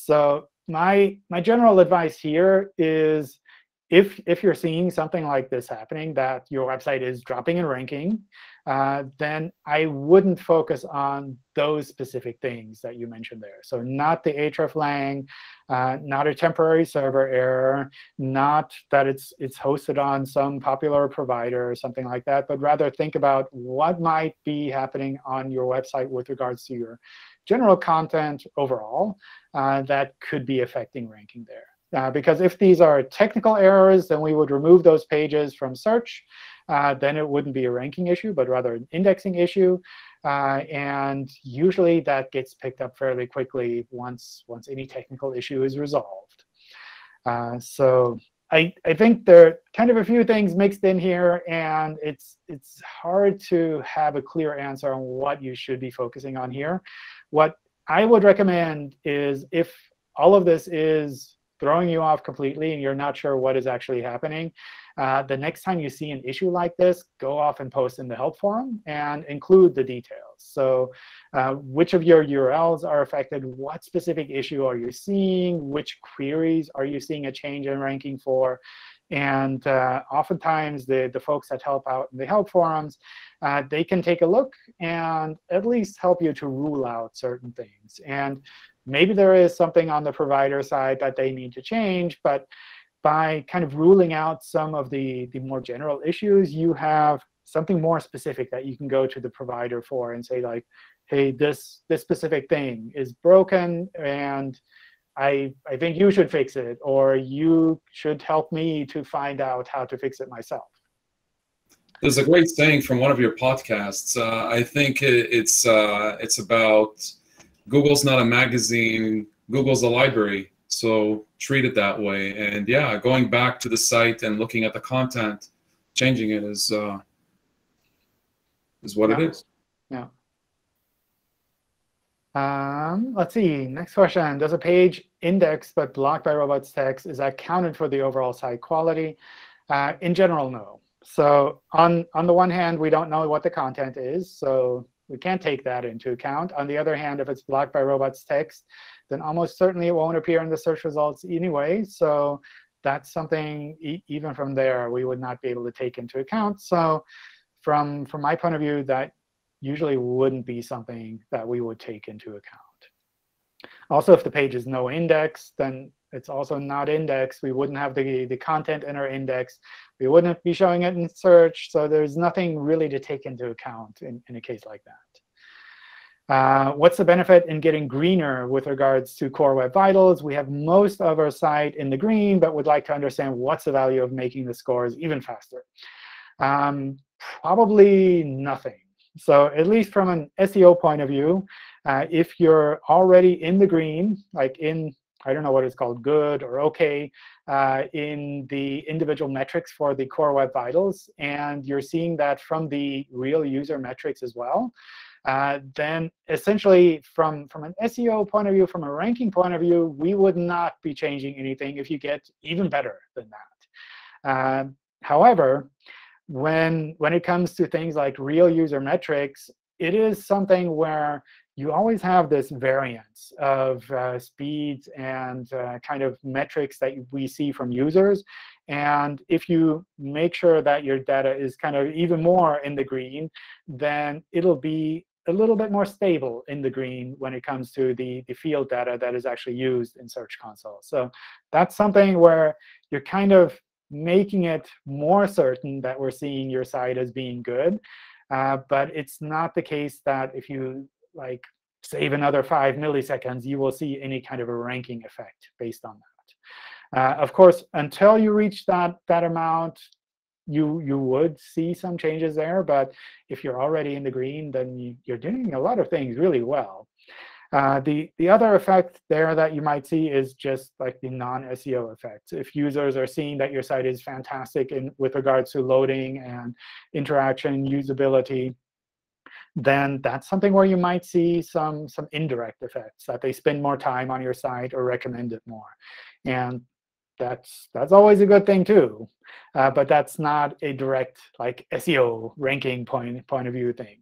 Speaker 1: So my, my general advice here is, if, if you're seeing something like this happening, that your website is dropping in ranking, uh, then I wouldn't focus on those specific things that you mentioned there. So not the hreflang, uh, not a temporary server error, not that it's, it's hosted on some popular provider or something like that, but rather think about what might be happening on your website with regards to your general content overall uh, that could be affecting ranking there. Uh, because if these are technical errors, then we would remove those pages from search. Uh, then it wouldn't be a ranking issue, but rather an indexing issue. Uh, and usually that gets picked up fairly quickly once, once any technical issue is resolved. Uh, so I, I think there are kind of a few things mixed in here, and it's, it's hard to have a clear answer on what you should be focusing on here. What I would recommend is, if all of this is throwing you off completely and you're not sure what is actually happening, uh, the next time you see an issue like this, go off and post in the help forum and include the details. So uh, which of your U R Ls are affected? What specific issue are you seeing? Which queries are you seeing a change in ranking for? And uh, oftentimes, the, the folks that help out in the help forums, uh, they can take a look and at least help you to rule out certain things. And maybe there is something on the provider side that they need to change. But by kind of ruling out some of the, the more general issues, you have something more specific that you can go to the provider for and say, like, hey, this, this specific thing is broken, and I, I think you should fix it, or you should help me to find out how to fix it myself.
Speaker 9: There's a great saying from one of your podcasts. Uh, I think it, it's, uh, it's about Google's not a magazine, Google's a library. So treat it that way. And yeah, going back to the site and looking at the content, changing it is, uh, is what
Speaker 1: yeah.
Speaker 9: it is.
Speaker 1: Yeah. Um, let's see. Next question. Does a page indexed but blocked by robots text, is that counted for the overall site quality? Uh, in general, no. So on, on the one hand, we don't know what the content is, so we can't take that into account. On the other hand, if it's blocked by robots text, then almost certainly it won't appear in the search results anyway. So that's something, e even from there, we would not be able to take into account. So from, from my point of view, that usually wouldn't be something that we would take into account. Also, if the page is no index, then it's also not indexed. We wouldn't have the, the content in our index. We wouldn't be showing it in search. So there's nothing really to take into account in, in a case like that. Uh, what's the benefit in getting greener with regards to Core Web Vitals? We have most of our site in the green, but would like to understand what's the value of making the scores even faster. Um, probably nothing. So at least from an S E O point of view, uh, if you're already in the green, like in, I don't know what it's called, good or OK, uh, in the individual metrics for the Core Web Vitals, and you're seeing that from the real user metrics as well, uh, then essentially from, from an S E O point of view, from a ranking point of view, we would not be changing anything if you get even better than that. Uh, however, when, when it comes to things like real user metrics, it is something where you always have this variance of uh, speeds and uh, kind of metrics that we see from users. And if you make sure that your data is kind of even more in the green, then it'll be a little bit more stable in the green when it comes to the, the field data that is actually used in Search Console. So that's something where you're kind of making it more certain that we're seeing your site as being good. Uh, but it's not the case that if you like save another five milliseconds, you will see any kind of a ranking effect based on that. Uh, of course, until you reach that, that amount, you, you would see some changes there. But if you're already in the green, then you, you're doing a lot of things really well. Uh, the, the other effect there that you might see is just like the non-S E O effects. If users are seeing that your site is fantastic in, with regards to loading and interaction, usability, then that's something where you might see some, some indirect effects, that they spend more time on your site or recommend it more. And that's, that's always a good thing, too. Uh, but that's not a direct like S E O ranking point, point of view thing.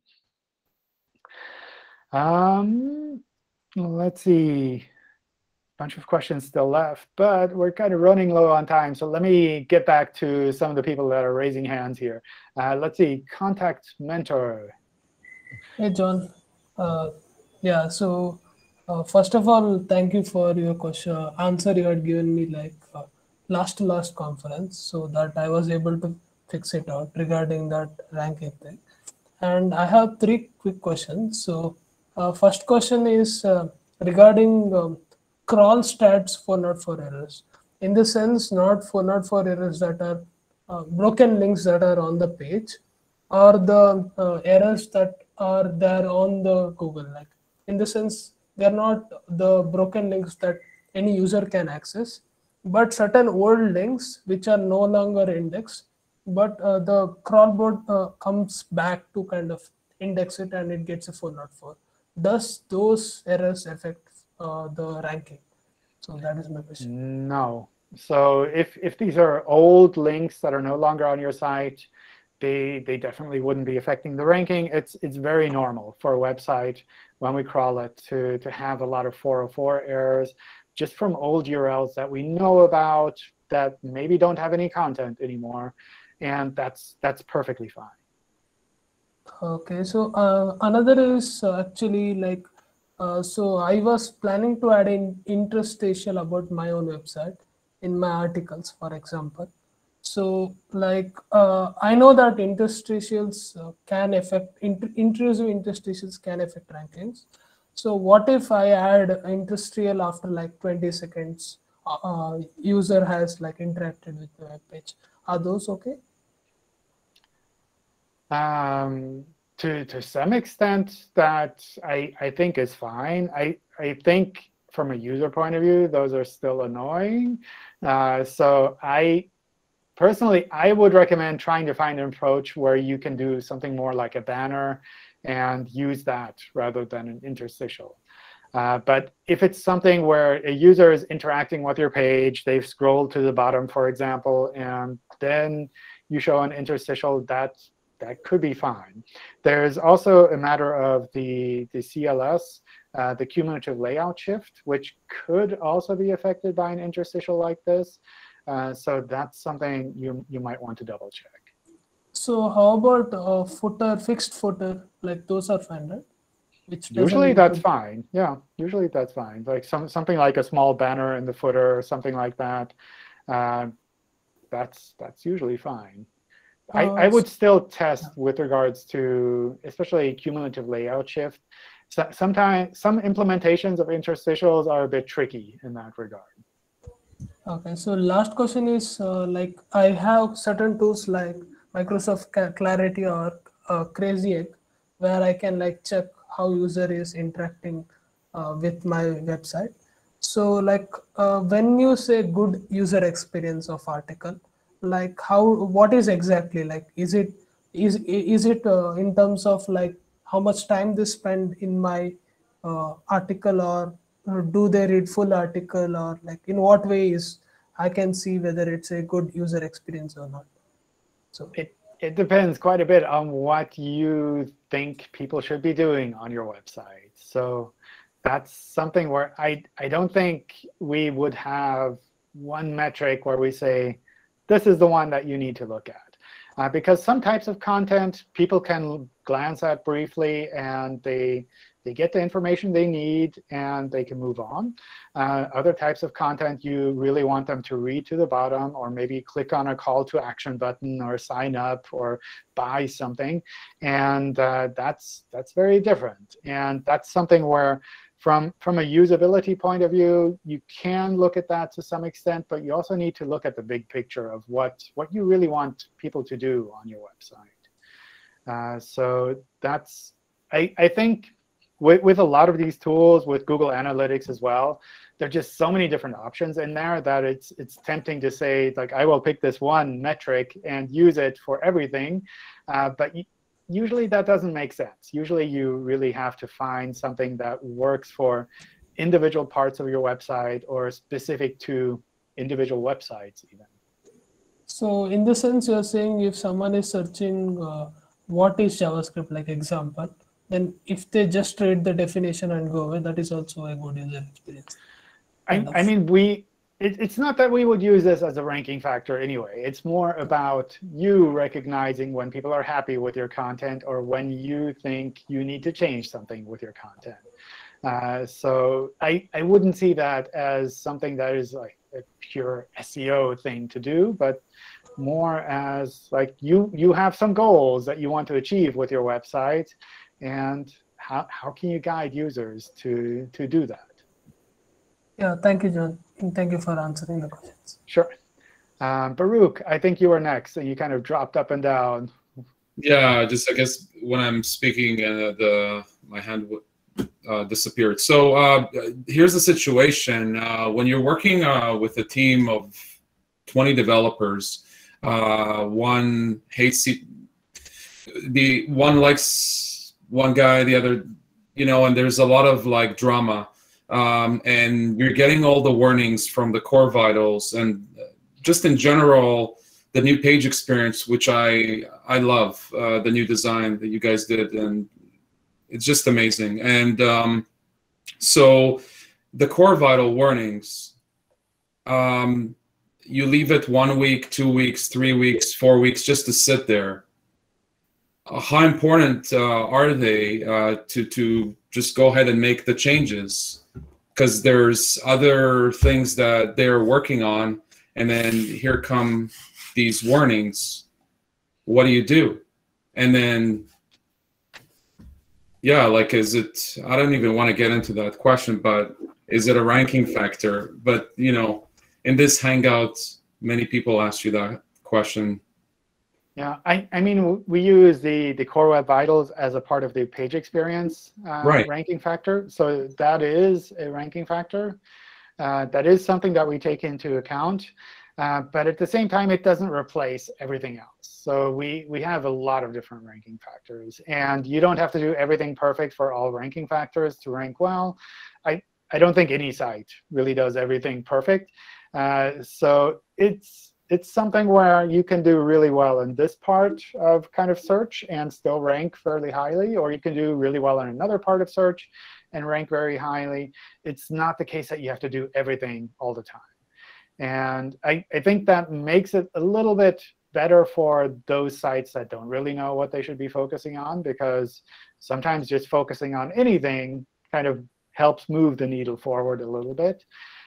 Speaker 1: Um, let's see. Bunch of questions still left, but we're kind of running low on time. So let me get back to some of the people that are raising hands here. Uh, let's see. Contact Mentor.
Speaker 10: Hey, John. Uh, yeah, so uh, first of all, thank you for your question, answer you had given me like uh, last to last conference, so that I was able to fix it out regarding that ranking thing. And I have three quick questions. So uh, first question is uh, regarding um, crawl stats for not for errors. In the sense, not for not for errors that are uh, broken links that are on the page, or the uh, errors that are there on the Google. Like in the sense, they're not the broken links that any user can access, but certain old links which are no longer indexed, but uh, the crawlbot uh, comes back to kind of index it and it gets a four oh four. Does those errors affect uh, the ranking? So that is my question.
Speaker 1: No. So if, if these are old links that are no longer on your site, they, they definitely wouldn't be affecting the ranking. It's, it's very normal for a website when we crawl it to, to have a lot of four oh four errors just from old U R Ls that we know about that maybe don't have any content anymore. And that's, that's perfectly fine.
Speaker 10: OK, so uh, another is uh, actually like, uh, so I was planning to add an interstitial about my own website in my articles, for example. So like, uh, I know that interstitials uh, can affect, int intrusive interstitials can affect rankings. So what if I add interstitial after like twenty seconds, uh, user has like interacted with the web page? Are those OK?
Speaker 1: Um, to, to some extent, that I, I think is fine. I, I think from a user point of view, those are still annoying. Uh, so I personally, I would recommend trying to find an approach where you can do something more like a banner and use that rather than an interstitial. Uh, but if it's something where a user is interacting with your page, they've scrolled to the bottom, for example, and then you show an interstitial, that, that could be fine. There's also a matter of the, the C L S, uh, the cumulative layout shift, which could also be affected by an interstitial like this. Uh, so that's something you, you might want to double check.
Speaker 10: So how about uh, footer, fixed footer? Like those are fine, right? Which
Speaker 1: usually that's fine. Yeah, usually that's fine. Like some, something like a small banner in the footer or something like that. Uh, that's, that's usually fine. Uh, I, I would still test with regards to especially cumulative layout shift. so, sometimes some implementations of interstitials are a bit tricky in that regard.
Speaker 10: Okay, so last question is uh, like I have certain tools like Microsoft Clarity or uh, Crazy Egg, where I can like check how user is interacting uh, with my website. So like uh, when you say good user experience of article, like how, what is exactly like, is it is is it uh, in terms of like how much time they spend in my uh, article, or, or do they read full article, or like in what ways I can see whether it's a good user experience or not? So
Speaker 1: it it depends quite a bit on what you think people should be doing on your website. So that's something where I, I don't think we would have one metric where we say, this is the one that you need to look at. Uh, because some types of content people can glance at briefly, and they, they get the information they need, and they can move on. Uh, other types of content, you really want them to read to the bottom, or maybe click on a call to action button, or sign up, or buy something. And uh, that's, that's very different. And that's something where From, from a usability point of view, you can look at that to some extent, but you also need to look at the big picture of what, what you really want people to do on your website. Uh, so that's, I, I think with, with a lot of these tools, with Google Analytics as well, there are just so many different options in there that it's, it's tempting to say, like, I will pick this one metric and use it for everything. Uh, but you, Usually that doesn't make sense. Usually you really have to find something that works for individual parts of your website, or specific to individual websites even.
Speaker 10: So in the sense, you're saying if someone is searching uh, what is JavaScript, like example, then if they just read the definition and go away, that is also a good user experience.
Speaker 1: I, I mean, we. It, it's not that we would use this as a ranking factor anyway. It's more about you recognizing when people are happy with your content, or when you think you need to change something with your content. Uh, so I, I wouldn't see that as something that is like a pure S E O thing to do, but more as like you, you have some goals that you want to achieve with your website, and how, how can you guide users to, to do that?
Speaker 10: Yeah, thank you, John. And thank you for answering the questions.
Speaker 1: Sure. Um, Baruch, I think you were next, and you kind of dropped up and down.
Speaker 9: Yeah, just I guess when I'm speaking, uh, the my hand uh, disappeared. So uh, here's the situation. Uh, when you're working uh, with a team of twenty developers, uh, one hates the one likes one guy, the other, you know, and there's a lot of like drama. Um, and you're getting all the warnings from the core vitals, and just in general, the new page experience, which I I love, uh, the new design that you guys did, and it's just amazing. And um, so the core vital warnings, um, you leave it one week, two weeks, three weeks, four weeks just to sit there. Uh, how important uh, are they uh, to to just go ahead and make the changes? Because there's other things that they're working on, and then here come these warnings. What do you do? And then, yeah, like, is it, I don't even want to get into that question, but is it a ranking factor? But, you know, in this Hangout, many people ask you that question.
Speaker 1: Yeah, I, I mean, we use the, the Core Web Vitals as a part of the page experience uh,
Speaker 9: right.
Speaker 1: ranking factor. So that is a ranking factor. Uh, that is something that we take into account. Uh, but at the same time, it doesn't replace everything else. So we, we have a lot of different ranking factors. And you don't have to do everything perfect for all ranking factors to rank well. I, I don't think any site really does everything perfect. Uh, so it's It's something where you can do really well in this part of kind of search and still rank fairly highly, or you can do really well in another part of search and rank very highly. It's not the case that you have to do everything all the time. And I, I think that makes it a little bit better for those sites that don't really know what they should be focusing on, because sometimes just focusing on anything kind of helps move the needle forward a little bit.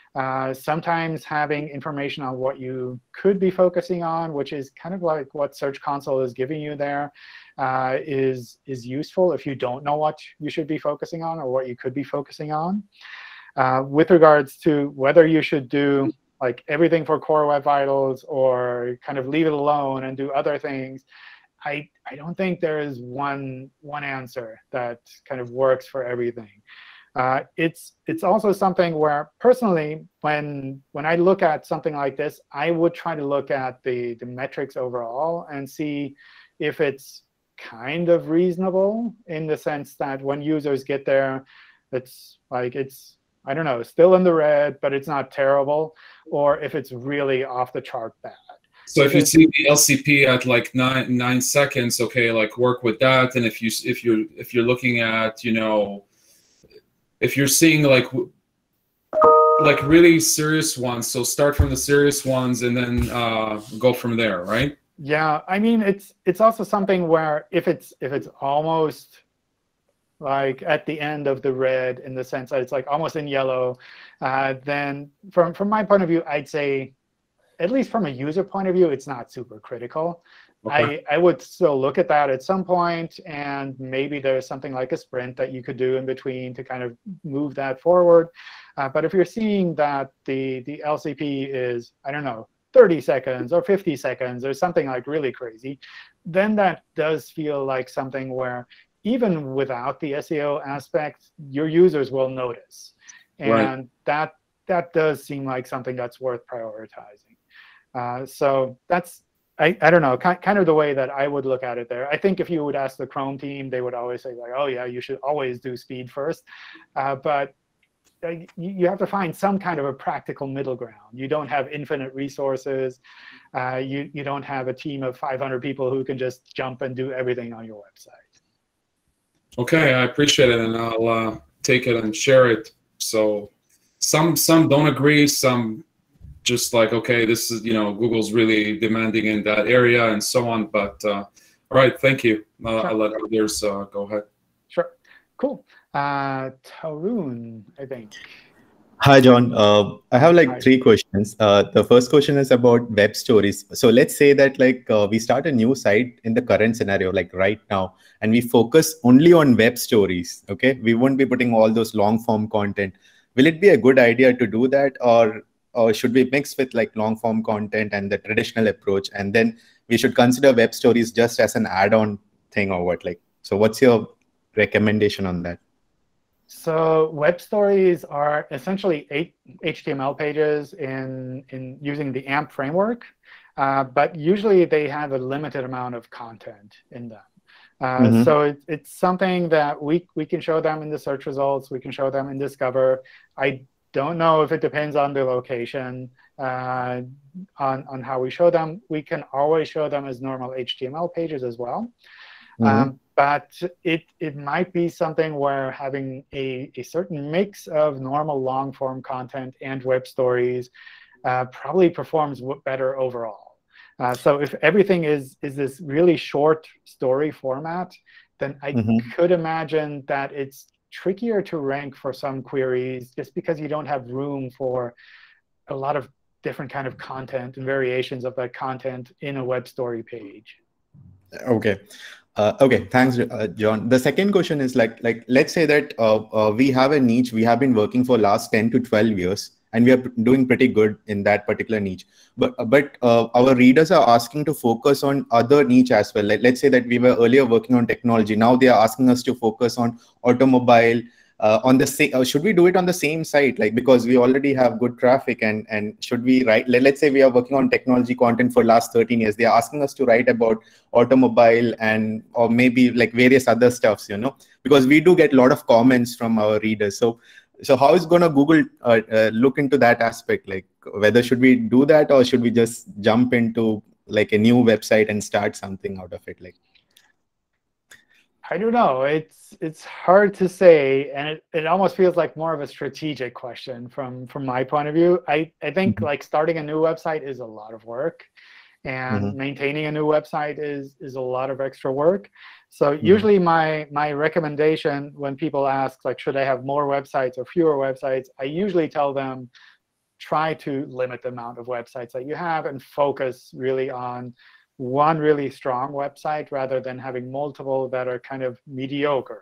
Speaker 1: Uh, sometimes having information on what you could be focusing on, which is kind of like what Search Console is giving you there, uh, is, is useful if you don't know what you should be focusing on or what you could be focusing on. Uh, with regards to whether you should do like everything for Core Web Vitals or kind of leave it alone and do other things, I, I don't think there is one, one answer that kind of works for everything. Uh, it's, it's also something where, personally, when, when I look at something like this, I would try to look at the, the metrics overall and see if it's kind of reasonable in the sense that when users get there, it's like it's, I don't know, still in the red, but it's not terrible, or if it's really off the chart bad.
Speaker 9: So if you see the L C P at like nine nine seconds, okay, like work with that. And if you if you're if you're looking at, you know, if you're seeing like like really serious ones, so start from the serious ones and then uh, go from there, right?
Speaker 1: Yeah, I mean it's it's also something where if it's if it's almost like at the end of the red in the sense that it's like almost in yellow, uh, then from from my point of view, I'd say, at least from a user point of view, it's not super critical. Okay. I, I would still look at that at some point, and maybe there's something like a sprint that you could do in between to kind of move that forward. Uh, but if you're seeing that the, the L C P is, I don't know, thirty seconds or fifty seconds or something like really crazy, then that does feel like something where even without the S E O aspect, your users will notice. And right. that, that does seem like something that's worth prioritizing. Uh, so that's, I, I don't know, kind, kind of the way that I would look at it there. I think if you would ask the Chrome team, they would always say, like, oh, yeah, you should always do speed first. Uh, but uh, you, you have to find some kind of a practical middle ground. You don't have infinite resources. Uh, you, you don't have a team of five hundred people who can just jump and do everything on your website.
Speaker 9: OK, I appreciate it. And I'll uh, take it and share it. So some, some don't agree. Some just like, OK, this is, you know, Google's really demanding in that area and so on. But uh, all right, thank you. Uh, sure. I'll let others uh, go ahead.
Speaker 1: Sure. Cool. Uh, Tarun, I think.
Speaker 11: Hi, John. Uh, I have like
Speaker 1: Hi.
Speaker 11: three questions. Uh, the first question is about web stories. So let's say that like uh, we start a new site in the current scenario, like right now, and we focus only on web stories. OK, we won't be putting all those long form content. Will it be a good idea to do that, or or should we mix with like long form content and the traditional approach, and then we should consider web stories just as an add-on thing, or what? Like, so what's your recommendation on that?
Speaker 1: So web stories are essentially eight H T M L pages in, in using the AMP framework. Uh, but usually they have a limited amount of content in them. Uh, mm-hmm. So it, it's something that we, we can show them in the search results. We can show them in Discover. I don't know if it depends on the location, uh, on, on how we show them. We can always show them as normal H T M L pages as well. Mm-hmm. um, but it, it might be something where having a, a certain mix of normal long-form content and web stories uh, probably performs better overall. Uh, so if everything is, is this really short story format, then I mm-hmm. could imagine that it's trickier to rank for some queries just because you don't have room for a lot of different kind of content and variations of that content in a web story page.
Speaker 11: OK. Uh, OK, thanks, uh, John. The second question is like, like let's say that uh, uh, we have a niche we have been working for last ten to twelve years, and we are doing pretty good in that particular niche. But, but uh, our readers are asking to focus on other niche as well. Like, let's say that we were earlier working on technology. Now they are asking us to focus on automobile. Uh, on the same, uh, should we do it on the same site? Like, because we already have good traffic, and and should we write? Let, let's say we are working on technology content for last thirteen years. They are asking us to write about automobile and or maybe like various other stuffs, you know, because we do get a lot of comments from our readers. So, so how is gonna Google uh, uh, look into that aspect? Like, whether should we do that, or should we just jump into like a new website and start something out of it? Like.
Speaker 1: I don't know. It's it's hard to say, and it, it almost feels like more of a strategic question from from my point of view. I, I think mm-hmm. like starting a new website is a lot of work, and mm-hmm. maintaining a new website is is a lot of extra work. So mm-hmm. usually my my recommendation when people ask like, should I have more websites or fewer websites, I usually tell them try to limit the amount of websites that you have and focus really on one really strong website rather than having multiple that are kind of mediocre.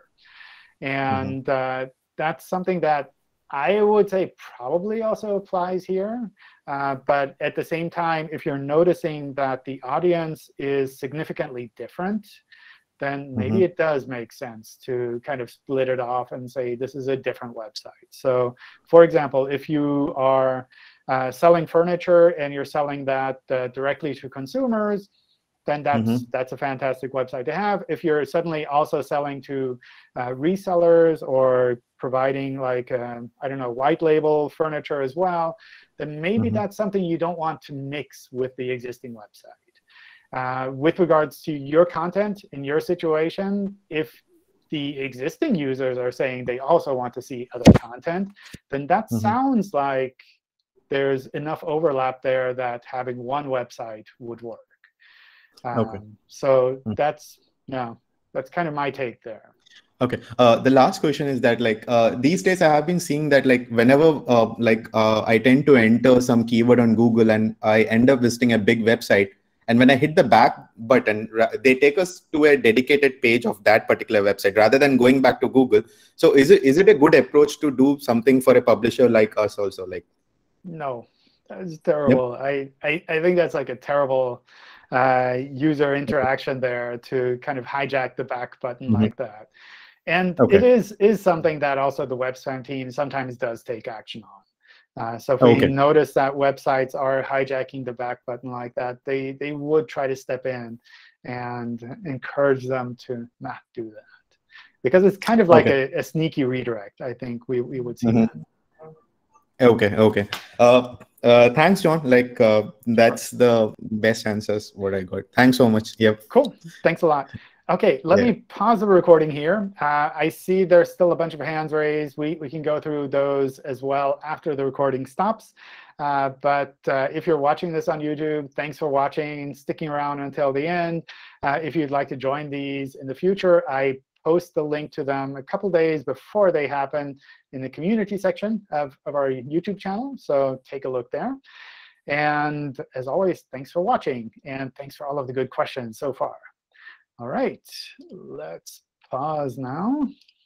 Speaker 1: And mm-hmm. uh, that's something that I would say probably also applies here. Uh, but at the same time, if you're noticing that the audience is significantly different, then maybe mm-hmm. it does make sense to kind of split it off and say this is a different website. So for example, if you are uh, selling furniture and you're selling that uh, directly to consumers, then that's, mm-hmm. that's a fantastic website to have. If you're suddenly also selling to uh, resellers or providing like, uh, I don't know, white label furniture as well, then maybe mm-hmm. that's something you don't want to mix with the existing website. Uh, with regards to your content in your situation, if the existing users are saying they also want to see other content, then that mm-hmm. sounds like there's enough overlap there that having one website would work. Um, okay. So mm-hmm. that's, yeah, that's kind of my take there.
Speaker 11: Okay. Uh, the last question is that like uh, these days I have been seeing that like whenever uh, like uh, I tend to enter some keyword on Google and I end up visiting a big website. And when I hit the back button, they take us to a dedicated page of that particular website rather than going back to Google. So is it is it a good approach to do something for a publisher like us also? Like,
Speaker 1: no, that's terrible. Yep. I, I, I think that's like a terrible uh, user interaction there to kind of hijack the back button mm-hmm. like that. And okay. it is, is something that also the web spam team sometimes does take action on. Uh, so if we okay. notice that websites are hijacking the back button like that, they, they would try to step in and encourage them to not do that. Because it's kind of like okay. a, a sneaky redirect, I think we, we would see mm-hmm.
Speaker 11: that. OK, OK. Uh, uh, thanks, John. Like uh, that's the best answers what I got. Thanks so much. Yep.
Speaker 1: Cool. Thanks a lot. OK, let yeah. me pause the recording here. Uh, I see there's still a bunch of hands raised. We, we can go through those as well after the recording stops. Uh, but uh, if you're watching this on YouTube, thanks for watching, sticking around until the end. Uh, if you'd like to join these in the future, I post the link to them a couple days before they happen in the community section of, of our YouTube channel. So take a look there. And as always, thanks for watching. And thanks for all of the good questions so far. All right, let's pause now.